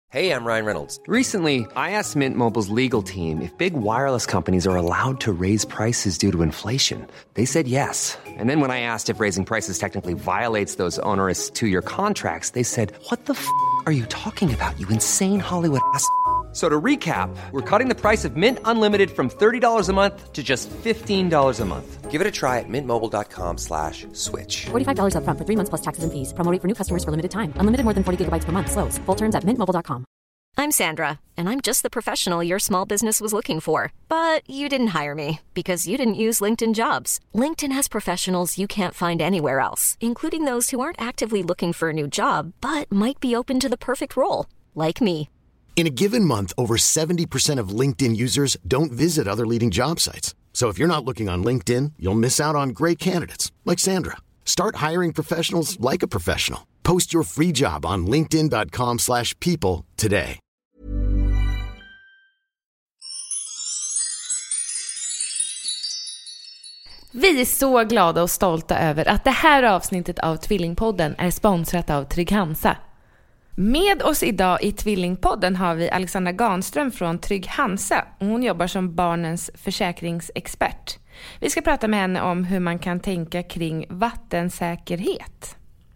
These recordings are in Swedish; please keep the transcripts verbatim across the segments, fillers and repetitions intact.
Hey, I'm Ryan Reynolds. Recently, I asked Mint Mobile's legal team if big wireless companies are allowed to raise prices due to inflation. They said yes. And then when I asked if raising prices technically violates those onerous two-year contracts, they said, "What the f*** are you talking about, you insane Hollywood ass?" So to recap, we're cutting the price of Mint Unlimited from thirty dollars a month to just fifteen dollars a month. Give it a try at mintmobile.com slash switch. forty-five dollars up front for three months plus taxes and fees. Promo rate for new customers for limited time. Unlimited more than forty gigabytes per month. Slows full terms at mint mobile dot com. I'm Sandra, and I'm just the professional your small business was looking for. But you didn't hire me because you didn't use LinkedIn Jobs. LinkedIn has professionals you can't find anywhere else, including those who aren't actively looking for a new job, but might be open to the perfect role, like me. In a given month, over seventy percent of LinkedIn users don't visit other leading job sites. So if you're not looking on LinkedIn, you'll miss out on great candidates like Sandra. Start hiring professionals like a professional. Post your free job on linkedin dot com slash people today. Vi är så glada och stolta över att det här avsnittet av Tvillingpodden är sponsrat av Trygg-Hansa. Med oss idag i Tvillingpodden har vi Alexandra Ganström från Trygg-Hansa. Hon jobbar som barnens försäkringsexpert. Vi ska prata med henne om hur man kan tänka kring vattensäkerhet.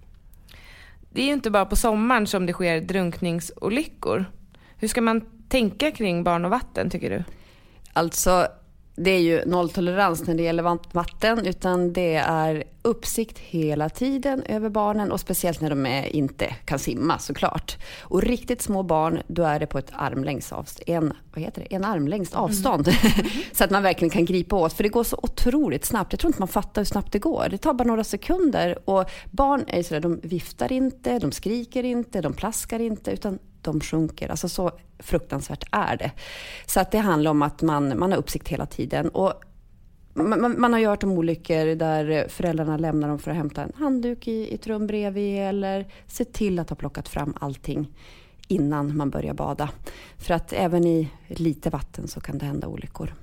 Det är ju inte bara på sommaren som det sker drunkningsolyckor. Hur ska man tänka kring barn och vatten, tycker du? Alltså, det är ju nolltolerans när det gäller vatten, utan det är uppsikt hela tiden över barnen, och speciellt när de är, inte kan simma såklart. Och riktigt små barn, då är det på ett armlängds avstånd, en, vad heter det? En armlängds avstånd. Mm. Så att man verkligen kan gripa åt, för det går så otroligt snabbt. Jag tror inte man fattar hur snabbt det går. Det tar bara några sekunder, och barn är så där, de viftar inte, de skriker inte, de plaskar inte, utan de sjunker. Alltså så fruktansvärt är det. Så att det handlar om att man, man har uppsikt hela tiden. Och man, man har ju hört om olyckor där föräldrarna lämnar dem för att hämta en handduk i, i ett rum bredvid, eller se till att ha plockat fram allting innan man börjar bada. För att även i lite vatten så kan det hända olyckor.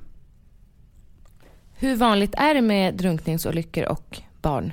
Hur vanligt är det med drunkningsolyckor och barn?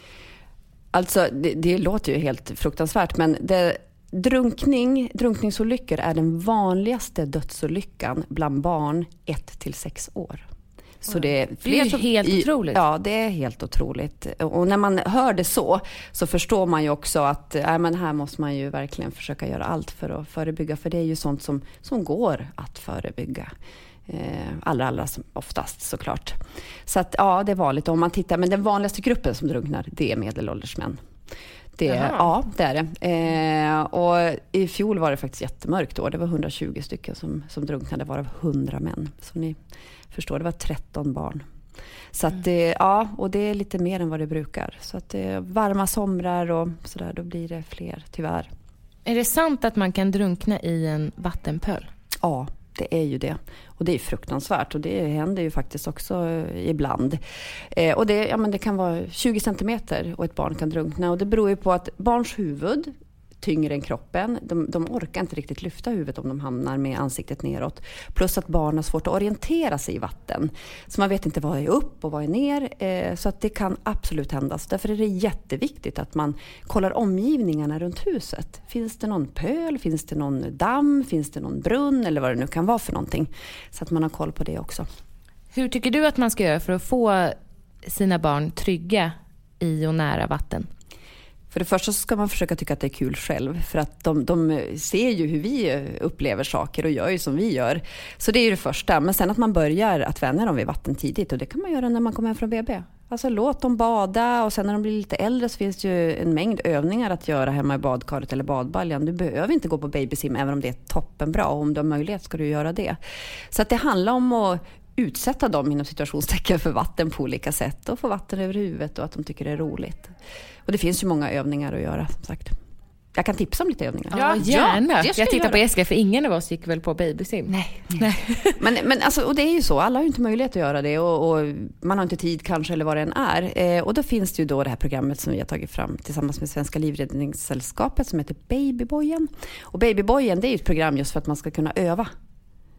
Alltså det, det låter ju helt fruktansvärt, men det Drunkning, drunkningsolyckor är den vanligaste dödsolyckan bland barn ett till sex år. Så det är, det är som, helt i, otroligt. Ja, det är helt otroligt. Och när man hör det så, så förstår man ju också att äh, men här måste man ju verkligen försöka göra allt för att förebygga. För det är ju sånt som, som går att förebygga. Eh, allra, allra oftast såklart. Så att ja, det är vanligt. Om man tittar, men den vanligaste gruppen som drunknar, det är medelålders män. Det, ja, det är det. Eh, och i fjol var det faktiskt jättemörkt då. Det var hundratjugo stycken som, som drunknade, varav hundra män. Så ni förstår, det var tretton barn. Så att det, ja, och det är lite mer än vad det brukar. Så att det är varma somrar och sådär, då blir det fler, tyvärr. Är det sant att man kan drunkna i en vattenpöl? Ja, det är ju det. Och det är fruktansvärt, och det händer ju faktiskt också ibland. Eh, och det, ja, men det kan vara tjugo centimeter och ett barn kan drunkna. Och det beror ju på att barns huvud tyngre än kroppen. De, de orkar inte riktigt lyfta huvudet om de hamnar med ansiktet neråt. Plus att barn har svårt att orientera sig i vatten. Så man vet inte vad är upp och vad är ner. Eh, så att det kan absolut hända. Så därför är det jätteviktigt att man kollar omgivningarna runt huset. Finns det någon pöl? Finns det någon damm? Finns det någon brunn? Eller vad det nu kan vara för någonting. Så att man har koll på det också. Hur tycker du att man ska göra för att få sina barn trygga i och nära vatten? För det första så ska man försöka tycka att det är kul själv. För att de, de ser ju hur vi upplever saker och gör ju som vi gör. Så det är ju det första. Men sen att man börjar att vänja dem vid vatten tidigt. Och det kan man göra när man kommer hem från B B. Alltså låt dem bada, och sen när de blir lite äldre så finns det ju en mängd övningar att göra hemma i badkaret eller badbaljan. Du behöver inte gå på babysim även om det är toppenbra. Och om du har möjlighet ska du göra det. Så att det handlar om att utsätta dem inom situationstecken för vatten på olika sätt. Och få vatten över huvudet och att de tycker det är roligt. Och det finns ju många övningar att göra, som sagt. Jag kan tipsa om lite övningar. Ja, gärna. Ja, jag jag tittar på Eska, för ingen av oss gick väl på babysim. Nej. Nej. men men alltså, och det är ju så. Alla har ju inte möjlighet att göra det. Och, och man har inte tid kanske, eller vad det än är. Eh, och då finns det ju då det här programmet som vi har tagit fram tillsammans med Svenska Livräddningssällskapet som heter Babyboyen. Och Babyboyen, det är ju ett program just för att man ska kunna öva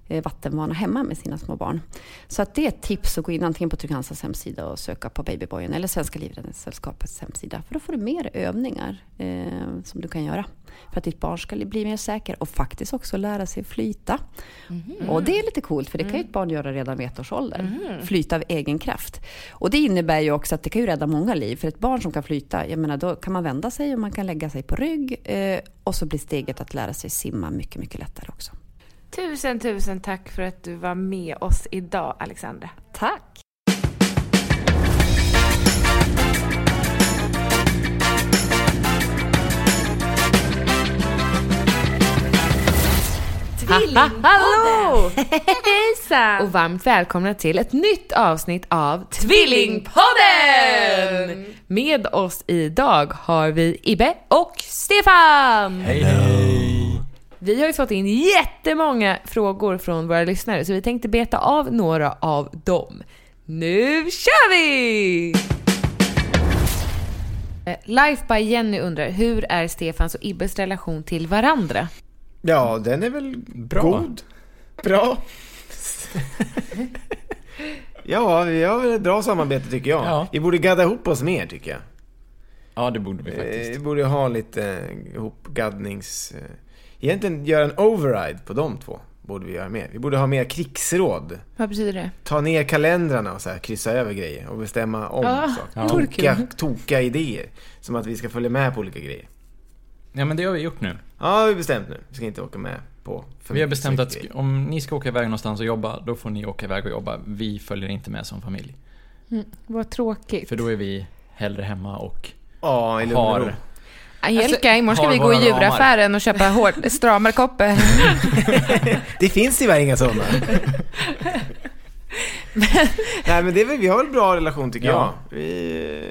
vattenvana hemma med sina små barn. Så att det är ett tips att gå in antingen på Trygg Hansas hemsida och söka på Babyboyen eller Svenska Livräddningssällskapets hemsida. För då får du mer övningar eh, som du kan göra för att ditt barn ska bli mer säker och faktiskt också lära sig flyta. Mm. Och det är lite coolt för det kan ju ett barn göra redan vid ett års ålder. Mm. Flyta av egen kraft. Och det innebär ju också att det kan ju rädda många liv. För ett barn som kan flyta, jag menar, då kan man vända sig och man kan lägga sig på rygg eh, och så blir steget att lära sig simma mycket, mycket lättare också. Tusen, tusen tack för att du var med oss idag, Alexandra. Tack! Hallå! Hejsan! Och varmt välkomna till ett nytt avsnitt av Tvillingpodden! Med oss idag har vi Ibbe och Stefan! Hej, hej! Vi har ju fått in jättemånga frågor från våra lyssnare så vi tänkte beta av några av dem. Nu kör vi! Life by Jenny undrar, hur är Stefans och Ibbes relation till varandra? Ja, den är väl bra. God. Bra. Ja, vi har väl ett bra samarbete tycker jag. Ja. Vi borde gadda ihop oss mer tycker jag. Ja, det borde vi faktiskt. Vi borde ha lite ihopgaddnings... Egentligen göra en override på de två. Borde vi göra mer. Vi borde ha mer krigsråd. Vad betyder det? Ta ner kalendrarna och så här, kryssa över grejer. Och bestämma om ah, saker. Toka, toka idéer. Som att vi ska följa med på olika grejer. Ja, men det har vi gjort nu. Ja, vi har bestämt nu. Vi ska inte åka med på för Vi har bestämt att om ni ska åka iväg någonstans och jobba, då får ni åka iväg och jobba. Vi följer inte med som familj. Mm, vad tråkigt. För då är vi hellre hemma och ja, i har... Angelica, imorgon ska vi gå i djuraffären och köpa hård, stramare koppar. Det finns tyvärr inga sådana. men... Nej, men det är väl, vi har väl bra relation tycker ja. jag. Vi,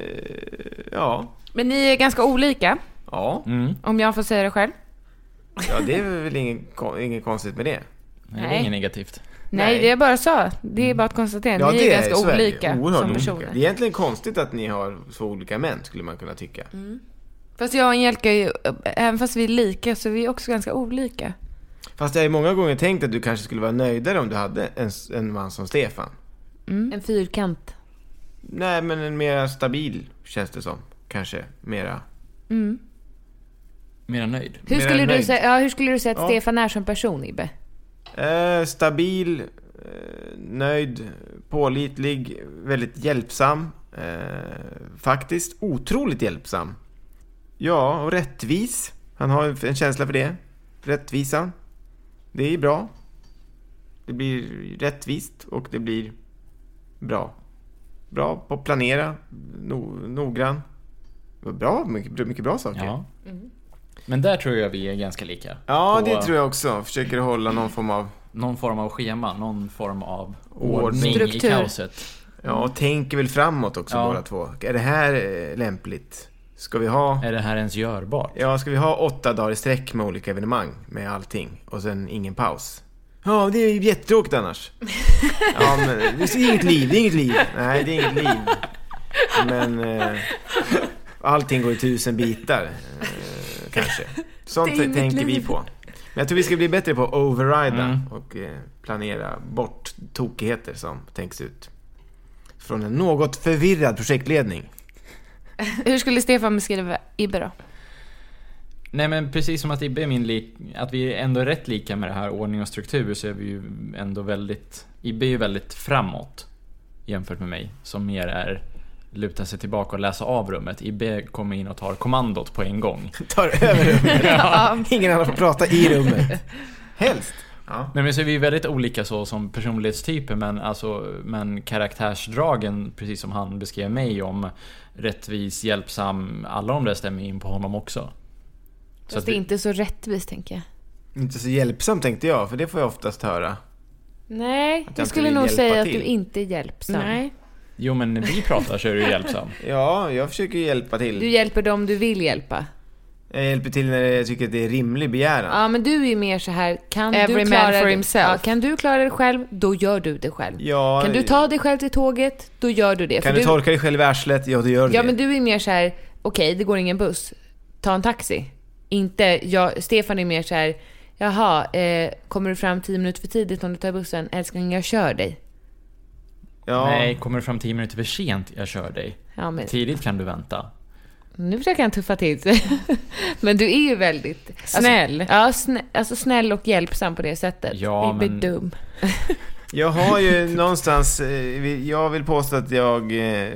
ja. Men ni är ganska olika. Ja. Mm. Om jag får säga det själv. Ja, det är väl inget, inget konstigt med det. Nej, det är inget negativt. Nej, Nej, det är bara så. Det är bara att konstatera. Ja, ni är, är ganska olika som personer. Olika. Det är egentligen konstigt att ni har så olika män, skulle man kunna tycka. Mm. Fast jag och Angelica är ju, även fast vi är lika, så vi är också ganska olika. Fast jag har många gånger tänkt att du kanske skulle vara nöjdare om du hade en, en man som Stefan. Mm. En fyrkant. Nej, men en mer stabil, känns det som. Kanske mera... Mm. Mera nöjd. Hur mera skulle, nöjd. Du säga, ja, hur skulle du säga att ja. Stefan är som person, Ibbe? Eh, stabil, eh, nöjd, pålitlig, väldigt hjälpsam. Eh, faktiskt otroligt hjälpsam. Ja, och rättvis. Han har en känsla för det. Rättvisan. Det är bra. Det blir rättvist och det blir bra. Bra på att planera. No, noggrann. Bra, mycket, mycket bra saker. Ja. Mm. Men där tror jag vi är ganska lika. Ja, det tror jag också. Försöker hålla någon form av... Någon form av schema, någon form av ordning i kaoset. Ja, och tänker väl framåt också ja. båda två. Är det här lämpligt? Ska vi ha... Är det här ens görbart? Ja, ska vi ha åtta dagar i sträck med olika evenemang, med allting, och sen ingen paus? Ja, det är ju jättetråkigt annars. Ja, men det är inget liv, det är inget liv. Nej, det är inget liv. Men eh, allting går i tusen bitar, eh, kanske. Sånt tänker vi på. Men jag tror vi ska bli bättre på att overrida mm. och eh, planera bort tokigheter som tänks ut. Från en något förvirrad projektledning. Hur skulle Stefan beskriva Ibbe då? Nej, men precis som att Ibbe är min lik, att vi är ändå rätt lika med det här ordning och struktur, så är vi ju ändå väldigt, Ibbe är ju väldigt framåt jämfört med mig, som mer är luta sig tillbaka och läsa av rummet. Ibbe kommer in och tar kommandot på en gång. Tar över rummet. Ja. Ingen annan får prata i rummet. Helst. Ja. Nej, men så är vi väldigt olika så som personlighetstyper, men, alltså, men karaktärsdragen, precis som han beskrev mig om, rättvis, hjälpsam, alla de där stämmer in på honom också. Så Fast det är vi... inte så rättvist, tänker jag. Inte så hjälpsam, tänkte jag, för det får jag oftast höra. Nej, jag skulle nog säga till. Att du inte är hjälpsam. Nej. Jo, men när vi pratar så är du hjälpsam. Ja, jag försöker hjälpa till. Du hjälper dem du vill hjälpa. Jag hjälper till när jag tycker att det är rimlig begäran. Ja, men du är mer så här, kan Every du klara man for det, himself. ja, kan du klara det själv, då gör du det själv. Ja, kan du ta dig själv till tåget, då gör du det. Kan för du, du torka dig själv i arslet, ja, då gör du ja, det. men du är mer så här, okej, okay, det går ingen buss, ta en taxi. Inte, jag, Stefan är mer så här, Jaha, eh, kommer du fram tio minuter för tidigt om du tar bussen? Älskling, jag kör dig. Ja. Nej, kommer du fram tio minuter för sent, jag kör dig. Ja, men Tidigt kan du vänta. nu försöker han tuffa till sig. Men du är ju väldigt snäll. Alltså, ja, snä, alltså snäll och hjälpsam på det sättet. Ja, vi blir men... dum. Jag har ju någonstans, jag vill påstå att jag,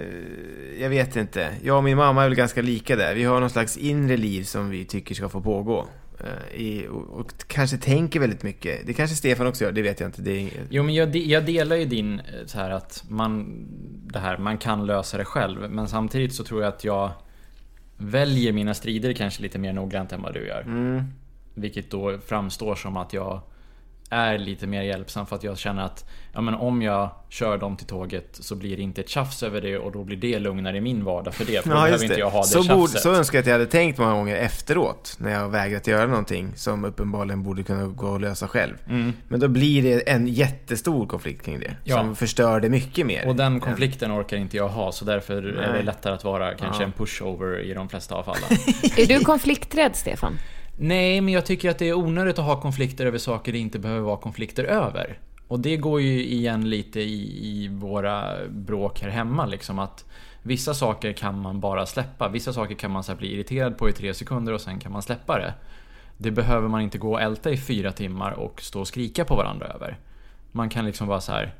jag vet inte. Jag och min mamma är väl ganska lika där. Vi har någon slags inre liv som vi tycker ska få pågå. I, och, och kanske tänker väldigt mycket. Det kanske Stefan också gör, det vet jag inte. Det är inget... Jo, men jag, de, jag delar ju din så här att man, det här, man kan lösa det själv. Men samtidigt så tror jag att jag väljer mina strider kanske lite mer noggrant än vad du gör. Mm. Vilket då framstår som att jag är lite mer hjälpsam, för att jag känner att ja, men om jag kör dem till tåget så blir det inte ett tjafs över det, och då blir det lugnare i min vardag för det, för ja, då behöver det. inte jag ha det så tjafset. borde, så önskar jag att jag hade tänkt många gånger efteråt när jag vägrat göra någonting som uppenbarligen borde kunna gå och lösa själv. Mm. Men då blir det en jättestor konflikt kring det, ja. som förstör det mycket mer. Och den konflikten orkar inte jag ha, så därför Nej. är det lättare att vara kanske ja. en pushover i de flesta av fallen. Är du konflikträdd, Stefan? Nej, men jag tycker att det är onödigt att ha konflikter över saker det inte behöver vara konflikter över. Och det går ju igen lite i, i våra bråk här hemma liksom, att vissa saker kan man bara släppa. Vissa saker kan man så här bli irriterad på i tre sekunder och sen kan man släppa det. Det behöver man inte gå och älta i fyra timmar och stå och skrika på varandra över. Man kan liksom vara så här: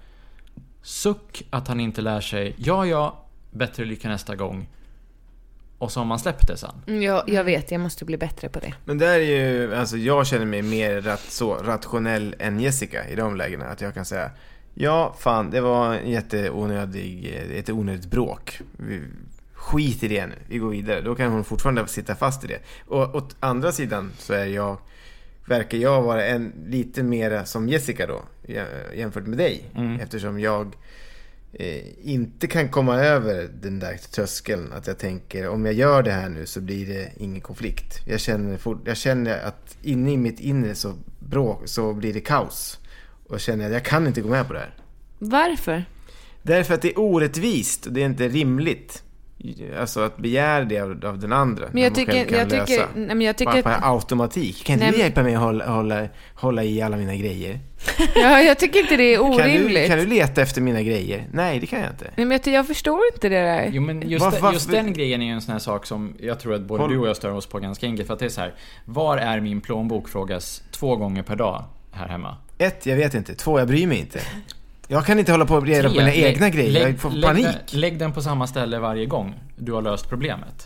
suck att han inte lär sig. Ja, ja, bättre lycka nästa gång. Och så har man släppt det sen. Ja, jag vet, jag måste bli bättre på det. Men där är ju, alltså jag känner mig mer rat, så rationell än Jessica i de lägena, att jag kan säga ja, fan, det var en jätteonödig, ett onödigt bråk. Vi, skit i det nu, vi går vidare. Då kan hon fortfarande sitta fast i det. Och åt andra sidan så är jag, verkar jag vara en lite mer som Jessica då, jämfört med dig. Mm. Eftersom jag eh, inte kan komma över den där tröskeln, att jag tänker, om jag gör det här nu så blir det ingen konflikt. Jag känner, jag känner att inne i mitt inre så, bråk, så blir det kaos. Och känner att jag kan inte gå med på det här. Varför? Därför att det är orättvist och det är inte rimligt. Alltså att begära det av, av den andra. Men jag tycker, jag tycker, nej, men jag tycker bara att... på automatik. Kan nej, du hjälpa mig att hålla, hålla, hålla i alla mina grejer? Ja, jag tycker inte det är orimligt. Kan du, kan du leta efter mina grejer? Nej, det kan jag inte. Nej, men jag, jag förstår inte det där. Jo, men just, varför, varför? just den grejen är ju en sån här sak som jag tror att både Håll. du och jag stör oss på ganska enkelt. För att det är så här: var är min plånbok, frågas två gånger per dag här hemma. Ett, jag vet inte. Två, jag bryr mig inte. Jag kan inte hålla på och reda på mina lägg, egna grejer. Lägg, jag får lägg panik. Den, lägg den på samma ställe varje gång du har löst problemet.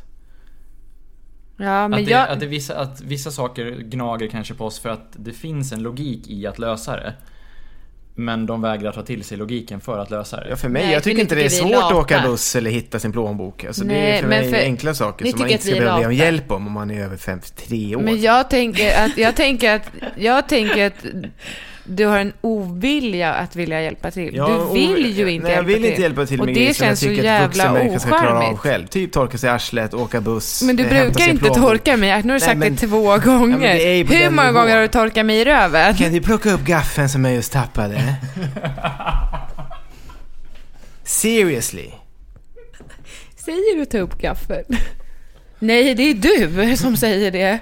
Ja, men att, det, jag... att, det vissa, att vissa saker gnager kanske på oss för att det finns en logik i att lösa det. Men de vägrar ta till sig logiken för att lösa det. Ja, för mig, Nej, jag tycker inte det är svårt lata. att åka buss eller hitta sin plånbok. Alltså, Nej, det är för mig för... enkla saker som man inte ska behöva be om hjälp om om man är över femtiotre år. Men jag tänker att jag tänker att jag tänker att du har en ovilja att vilja hjälpa till. Ja, du vill ju inte nej, jag hjälpa vill till. inte hjälpa till och med det grejer som känns jag så tycker att vuxen jävla människa ska klara av ocharmigt. själv. Typ torka sig i arslet, åka buss. Men du eh, brukar inte plånbok. torka mig. Nu har du sagt Nej, men... det två gånger. Ja, hur många gånger har du torkat mig i röven? Kan du plocka upp gaffeln som jag just tappade? Seriously. Säger du ta upp gaffeln? Nej, det är du som säger det.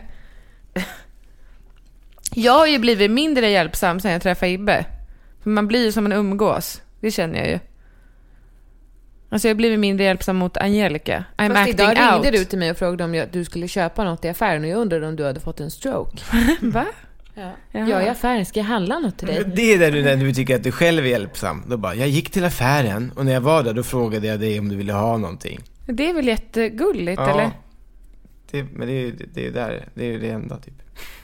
Jag har ju blivit mindre hjälpsam sen jag träffade Ibbe. För man blir ju som en umgås. Det känner jag ju. Alltså jag har blivit mindre hjälpsam mot Angelica. I'm Fast acting idag ringde out. du till mig och frågade om jag, du skulle köpa något i affären. Och jag undrade om du hade fått en stroke. Va? Ja. Jag är i affären, ska jag handla något till dig? Det är där du, när du tycker att du själv är hjälpsam. Då bara, jag gick till affären och när jag var där då frågade jag dig om du ville ha någonting. Det är väl jättegulligt, ja, eller? Det, men det är ju det är ju där, det är ju det enda typ.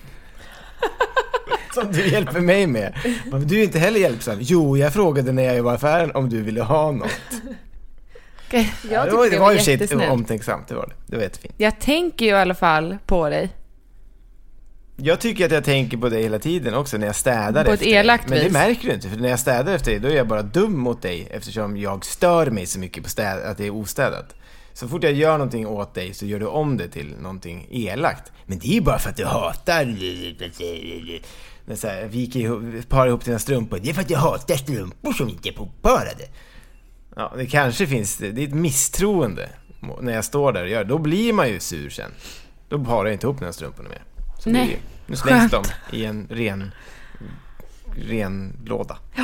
Som du hjälper mig med. Men du är inte heller hjälpsam. Jo, jag frågade när jag var i affären om du ville ha något. Okay. Jag ja, det var, det var ju jättesnällt. Omtänksamt, det var det. Det var jättefint. Jag tänker ju i alla fall på dig. Jag tycker att jag tänker på dig hela tiden också när jag städar på efter ett elakt dig. Men vis. det märker du inte, för när jag städar efter dig då är jag bara dum mot dig eftersom jag stör mig så mycket på städ, att det är ostädat. Så fort jag gör någonting åt dig så gör du om det till någonting elakt. Men det är ju bara för att du hatar när så här, viker ihop, par ihop dina strumpor. Det är för att jag hatar strumpor som inte är påparade. Ja, det kanske finns, det är ett misstroende när jag står där och gör det. Då blir man ju sur sen. Då parar jag inte ihop dina strumporna mer. Så Nej. Nu slängs Skönt. de i en ren, ren låda. Ja.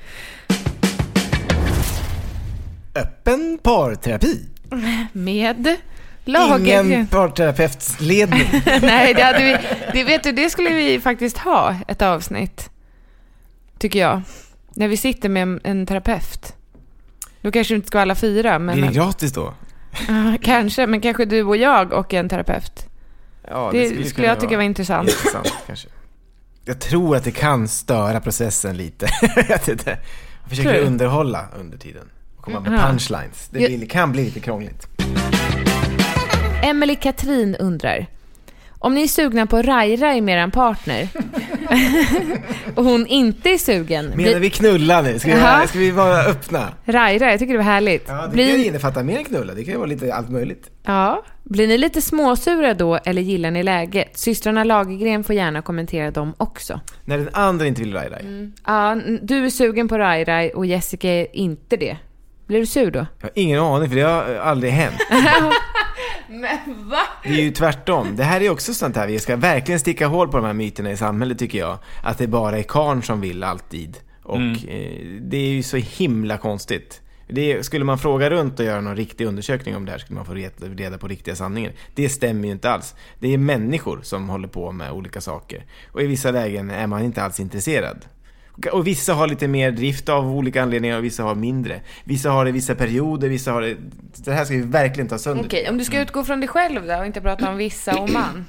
Öppen parterapi. Med lager. Ingen parterapeutsledning. Nej, det hade vi, det vet du, det skulle vi faktiskt ha ett avsnitt. Tycker jag. När vi sitter med en, en terapeut. Då kanske det inte ska vara alla fyra. Men Blir det gratis då? Uh, kanske, men kanske du och jag och en terapeut. Ja, det, det skulle, skulle skulle jag kunna tycka var intressant. intressant kanske. Jag tror att det kan störa processen lite. Jag försöker Tror du? underhålla under tiden. Och komma med Mm. punchlines. Det Jag- blir, kan bli lite krångligt. Emily Katrin undrar: om ni är sugna på raj-raj med en partner och hon inte är sugen, Menar blir... vi knulla nu? Ska vi, Jaha. vara, ska vi vara öppna? raj-raj, jag tycker det var härligt. Ja, det blir... kan ju innefatta mer än knulla. Det kan ju vara lite allt möjligt. Ja, blir ni lite småsura då eller gillar ni läget? Systrarna Lagergren får gärna kommentera dem också. När den andra inte vill raj-raj. Mm. Ja, du är sugen på raj-raj och Jessica är inte det. Blir du sur då? Jag har ingen aning, för det har aldrig hänt. Men va? Det är ju tvärtom. Det här är också sånt här. Vi ska verkligen sticka hål på de här myterna i samhället, tycker jag. Att det bara är karn som vill alltid. Och Mm. eh, det är ju så himla konstigt. Det, skulle man fråga runt och göra någon riktig undersökning om det här, skulle man få reda, reda på riktiga sanningar. Det stämmer ju inte alls. Det är människor som håller på med olika saker. Och i vissa lägen är man inte alls intresserad. Och vissa har lite mer drift av olika anledningar och vissa har mindre. Vissa har det i vissa perioder, vissa har det... Det här ska vi verkligen ta sönder. Okej, om du ska utgå från dig själv då och inte prata om vissa och man.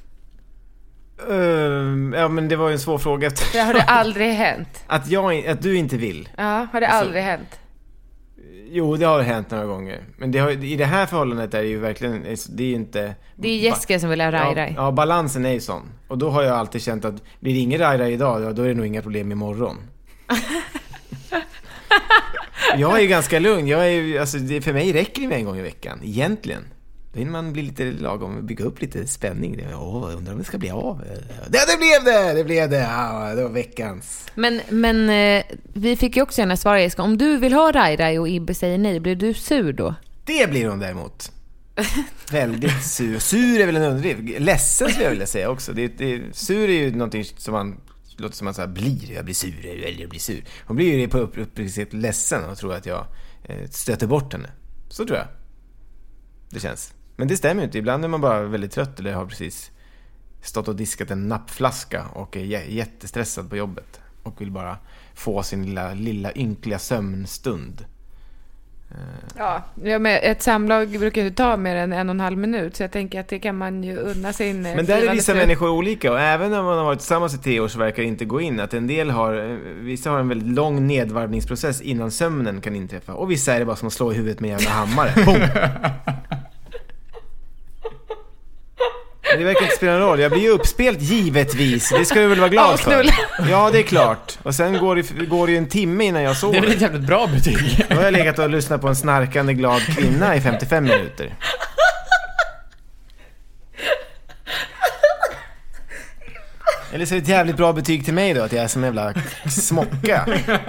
Uh, ja, men det var ju en svår fråga. Det har det aldrig hänt. Att, jag, att du inte vill. Ja, har det Alltså- aldrig hänt? Jo, det har hänt några gånger. Men det har, i det här förhållandet är det ju verkligen... Det är ju inte... Det är Jessica som vill ha raj-raj. Ja, ja, balansen är ju sån. Och då har jag alltid känt att blir det ingen raj-raj idag, ja, då är det nog inga problem imorgon. Jag är ju ganska lugn. Jag är ju, alltså, det, för mig räcker det med en gång i veckan. Egentligen. Då hinner man bli lite lagom, bygga upp lite spänning. Åh, jag undrar om det ska bli av. Ja, det blev det! Det blev det! Ja, det var veckans. Men, men eh, vi fick ju också gärna svara, Jessica. Om du vill ha raj-raj och Ibbe säger nej, blir du sur då? Det blir hon däremot. Väldigt sur. Sur är väl en underdrift. Ledsen skulle jag vilja säga också. Det, det, sur är ju någonting som man låter som man så här, blir. Jag blir sur eller jag blir sur. Hon blir ju på uppriktigt ledsen och tror att jag eh, stöter bort henne. Så tror jag. Det känns. Men det stämmer ju inte. Ibland är man bara väldigt trött eller har precis stått och diskat en nappflaska och är j- jättestressad på jobbet och vill bara få sin lilla, lilla ynkliga sömnstund. Ja, ja, men ett samlag brukar ju ta mer än en och en halv minut, så jag tänker att det kan man ju unna sin. Men där är vissa människor olika, och även när man har varit tillsammans i tio år så verkar det inte gå in. Att en del har, vissa har en väldigt lång nedvarvningsprocess innan sömnen kan inträffa. Och vissa är det bara som att slå i huvudet med en jävla hammare. Boom! Det verkar inte spela någon roll. Jag blir ju uppspelt givetvis. Det ska du väl vara glad för. Ja, det är klart. Och sen går det, går det ju en timme innan jag sover. Det är väl ett jävligt bra betyg. Då har jag legat och lyssnat på en snarkande glad kvinna i femtiofem minuter. Eller så är det ett jävligt bra betyg till mig då, att jag är som en jävla smocka.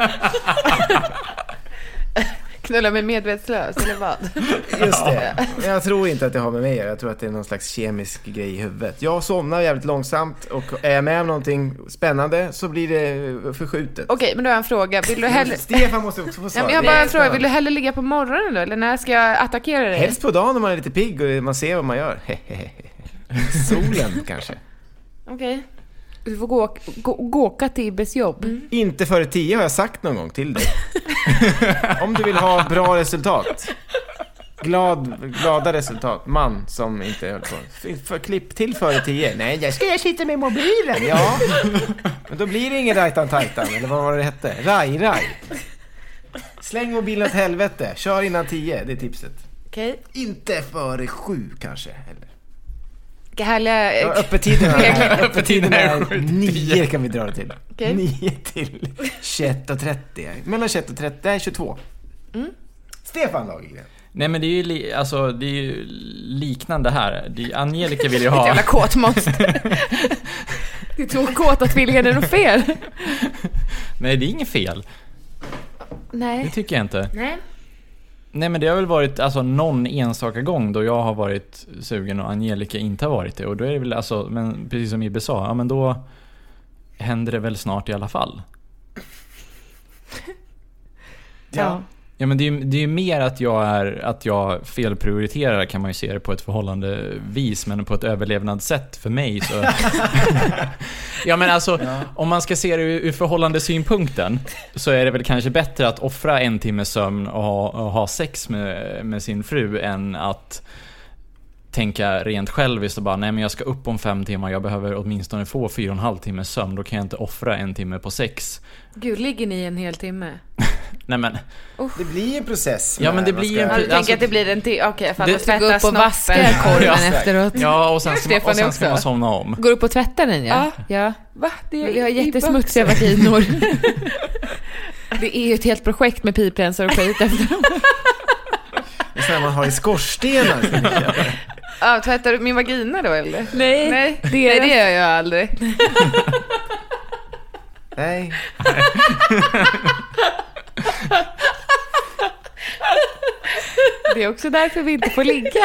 Knulla med medvetslös, eller vad? Just det. Jag tror inte att det har med mig. Jag tror att det är någon slags kemisk grej i huvudet. Jag somnar jävligt långsamt, och är jag med om någonting spännande så blir det förskjutet. Okej, men då har jag en fråga. Vill du hellre... Stefan måste också få Ja, svara. men jag har bara en fråga. Vill du hellre ligga på morgonen då? Eller när ska jag attackera dig? Helst på dagen när man är lite pigg och man ser vad man gör. Solen kanske. Okej. Du får gå, gå, gåka till Ibbes jobb. Mm. Inte före tio har jag sagt någon gång till dig. Om du vill ha bra resultat. Glad, glada resultat. Man som inte höll på. För, för, klipp till före tio. Nej, jag ska jag sitta med mobilen. Ja. Men då blir det ingen rajtan-tajtan. Eller vad var det hette? Raj-raj. Släng mobilen åt helvete. Kör innan tio. Det är tipset. Okej. Inte före sju kanske. Eller? Vilka härliga... Ja, öppettiderna är, Öppettiderna är sju till nio kan vi dra det till. Okej. nio till tjugoett och trettio. Mellan tjugoett och trettio, nej tjugotvå. Mm. Stefan Lagergren. Nej, men det är ju, li- alltså, det är ju liknande här. Det är, Angelica vill ju Ett ha... jävla kåt monster. Det är två kåta tvillingar, det är nog fel. Nej, det är inget fel. Nej. Det tycker jag inte. Nej. Nej, men det har väl varit alltså någon enstaka gång då jag har varit sugen och Angelica inte har varit det. Och då är det väl alltså, men precis som Ibbe sa, ja men då händer det väl snart i alla fall. Ja. Ja, men det är ju det är mer att jag är att jag felprioriterar, kan man ju se det på ett förhållande vis, men på ett överlevnadssätt för mig så. Ja, men alltså ja. Om man ska se det ur, ur förhållande synpunkten så är det väl kanske bättre att offra en timme sömn och ha, och ha sex med, med sin fru än att tänka rent själviskt och bara, nej men jag ska upp om fem timmar, jag behöver åtminstone få fyra och en halv timme sömn, då kan jag inte offra en timme på sex. Gud, ligger ni en hel timme? Nej men uh. det blir en process. Ja, men det blir en process. Jag tänker alltså, att det blir en till. Okej, okay, jag fattar. Ska gå upp och vaska korven ja. efteråt. Ja, och sen ska man, och sen ska man somna om. Går upp och tvättar den, ja. Ja. ja. Va? Det är, vi har jättesmutsiga vaginor. Det är ju ett helt projekt med piprensar och skit efter dem. Det är så man har i skorstenar. Ja, tvättar du min vagina då eller? Nej, Nej det, Nej, det gör jag aldrig. Nej. Det är också därför vi inte får ligga.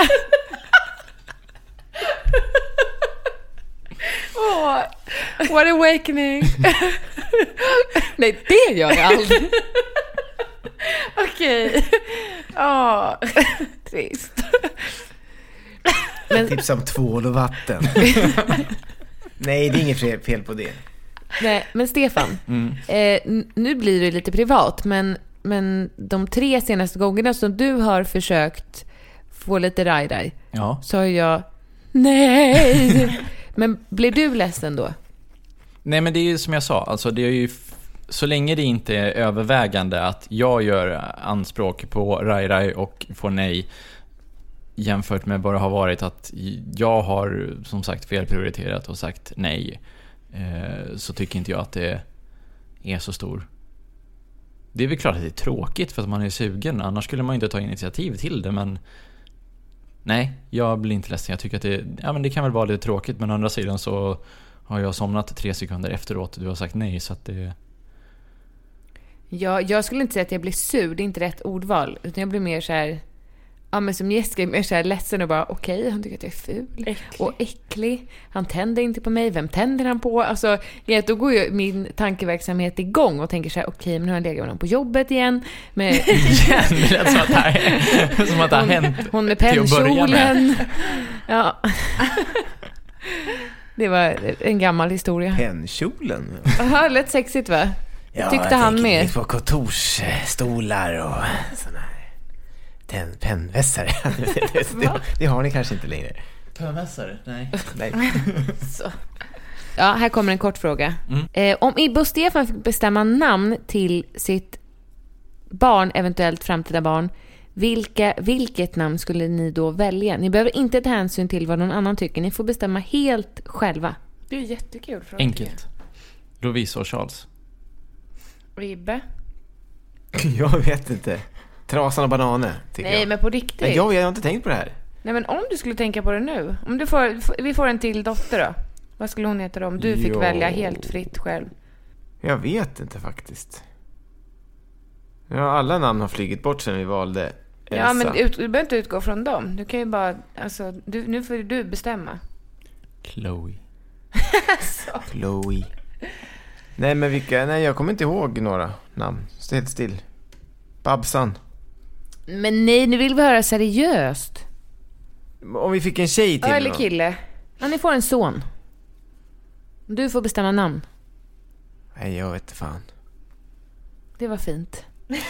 Åh, oh, what awakening. Nej, det gör jag aldrig. Okej. Ja, oh, trist. Men tips om tvål och vatten. Nej, det är inget fel på det. Nej, men Stefan, mm. eh, nu blir det lite privat, men, men de tre senaste gångerna som du har försökt få lite raj-raj, ja. så har jag nej. Men blir du ledsen då? Nej, men det är ju som jag sa, alltså det är ju så länge det inte är övervägande att jag gör anspråk på raj-raj och får nej, jämfört med vad det har varit att jag har som sagt felprioriterat och sagt nej, eh, så tycker inte jag att det är så stor. Det är väl klart att det är tråkigt för att man är sugen, annars skulle man inte ta initiativ till det, men nej, jag blir inte ledsen. Jag tycker att det, ja, men det kan väl vara lite tråkigt, men å andra sidan så har jag somnat tre sekunder efteråt och du har sagt nej, så att det... Ja, jag skulle inte säga att jag blir sur, det är inte rätt ordval, utan jag blir mer så här, ja men som Jessica är mer så här ledsen och bara okej, okay, han tycker att jag är ful äcklig. Och äcklig, han tänder inte på mig, vem tänder han på? Alltså, då går ju min tankeverksamhet igång och tänker så här, okej, okay, men nu har jag legat med någon på jobbet igen med igen, det är som att det har, som att det har hon, hänt hon med pennkjolen. Ja. Det var en gammal historia. Pennkjolen? Jaha, lite sexigt va? Ja, tyckte jag han med. på kontorsstolar och såna här ten, pennvässare. det, det, det har ni kanske inte längre. Pennvässare? Nej. Nej. Så. Ja, här kommer en kort fråga. Mm. Eh, om Ibbe och Stefan fick bestämma namn till sitt barn, eventuellt framtida barn, vilka, vilket namn skulle ni då välja? Ni behöver inte ta hänsyn till vad någon annan tycker. Ni får bestämma helt själva. Det är jättekul fråga. Enkelt. Lovisa och Charles. Ibbe? Jag vet inte. Trasan och bananer, tycker Nej, jag. men på riktigt. Nej, jag, jag har inte tänkt på det här. Nej, men om du skulle tänka på det nu. Om du får, vi får en till dotter då. Vad skulle hon heta då? Om du fick Jo. välja helt fritt själv. Jag vet inte faktiskt. Ja, alla namn har flygit bort sen vi valde Elsa. Ja, men ut, du behöver inte utgå från dem. Du kan ju bara, alltså, du, nu får du bestämma. Chloe. Chloe. Nej, men vilka, nej, jag kommer inte ihåg några namn. Helt still. Babsan. Men nej, nu vill vi höra seriöst. Om vi fick en tjej till Ja, eller då? kille. Ja, ni får en son. Du får bestämma namn. Nej, jag vet inte fan. Det var fint.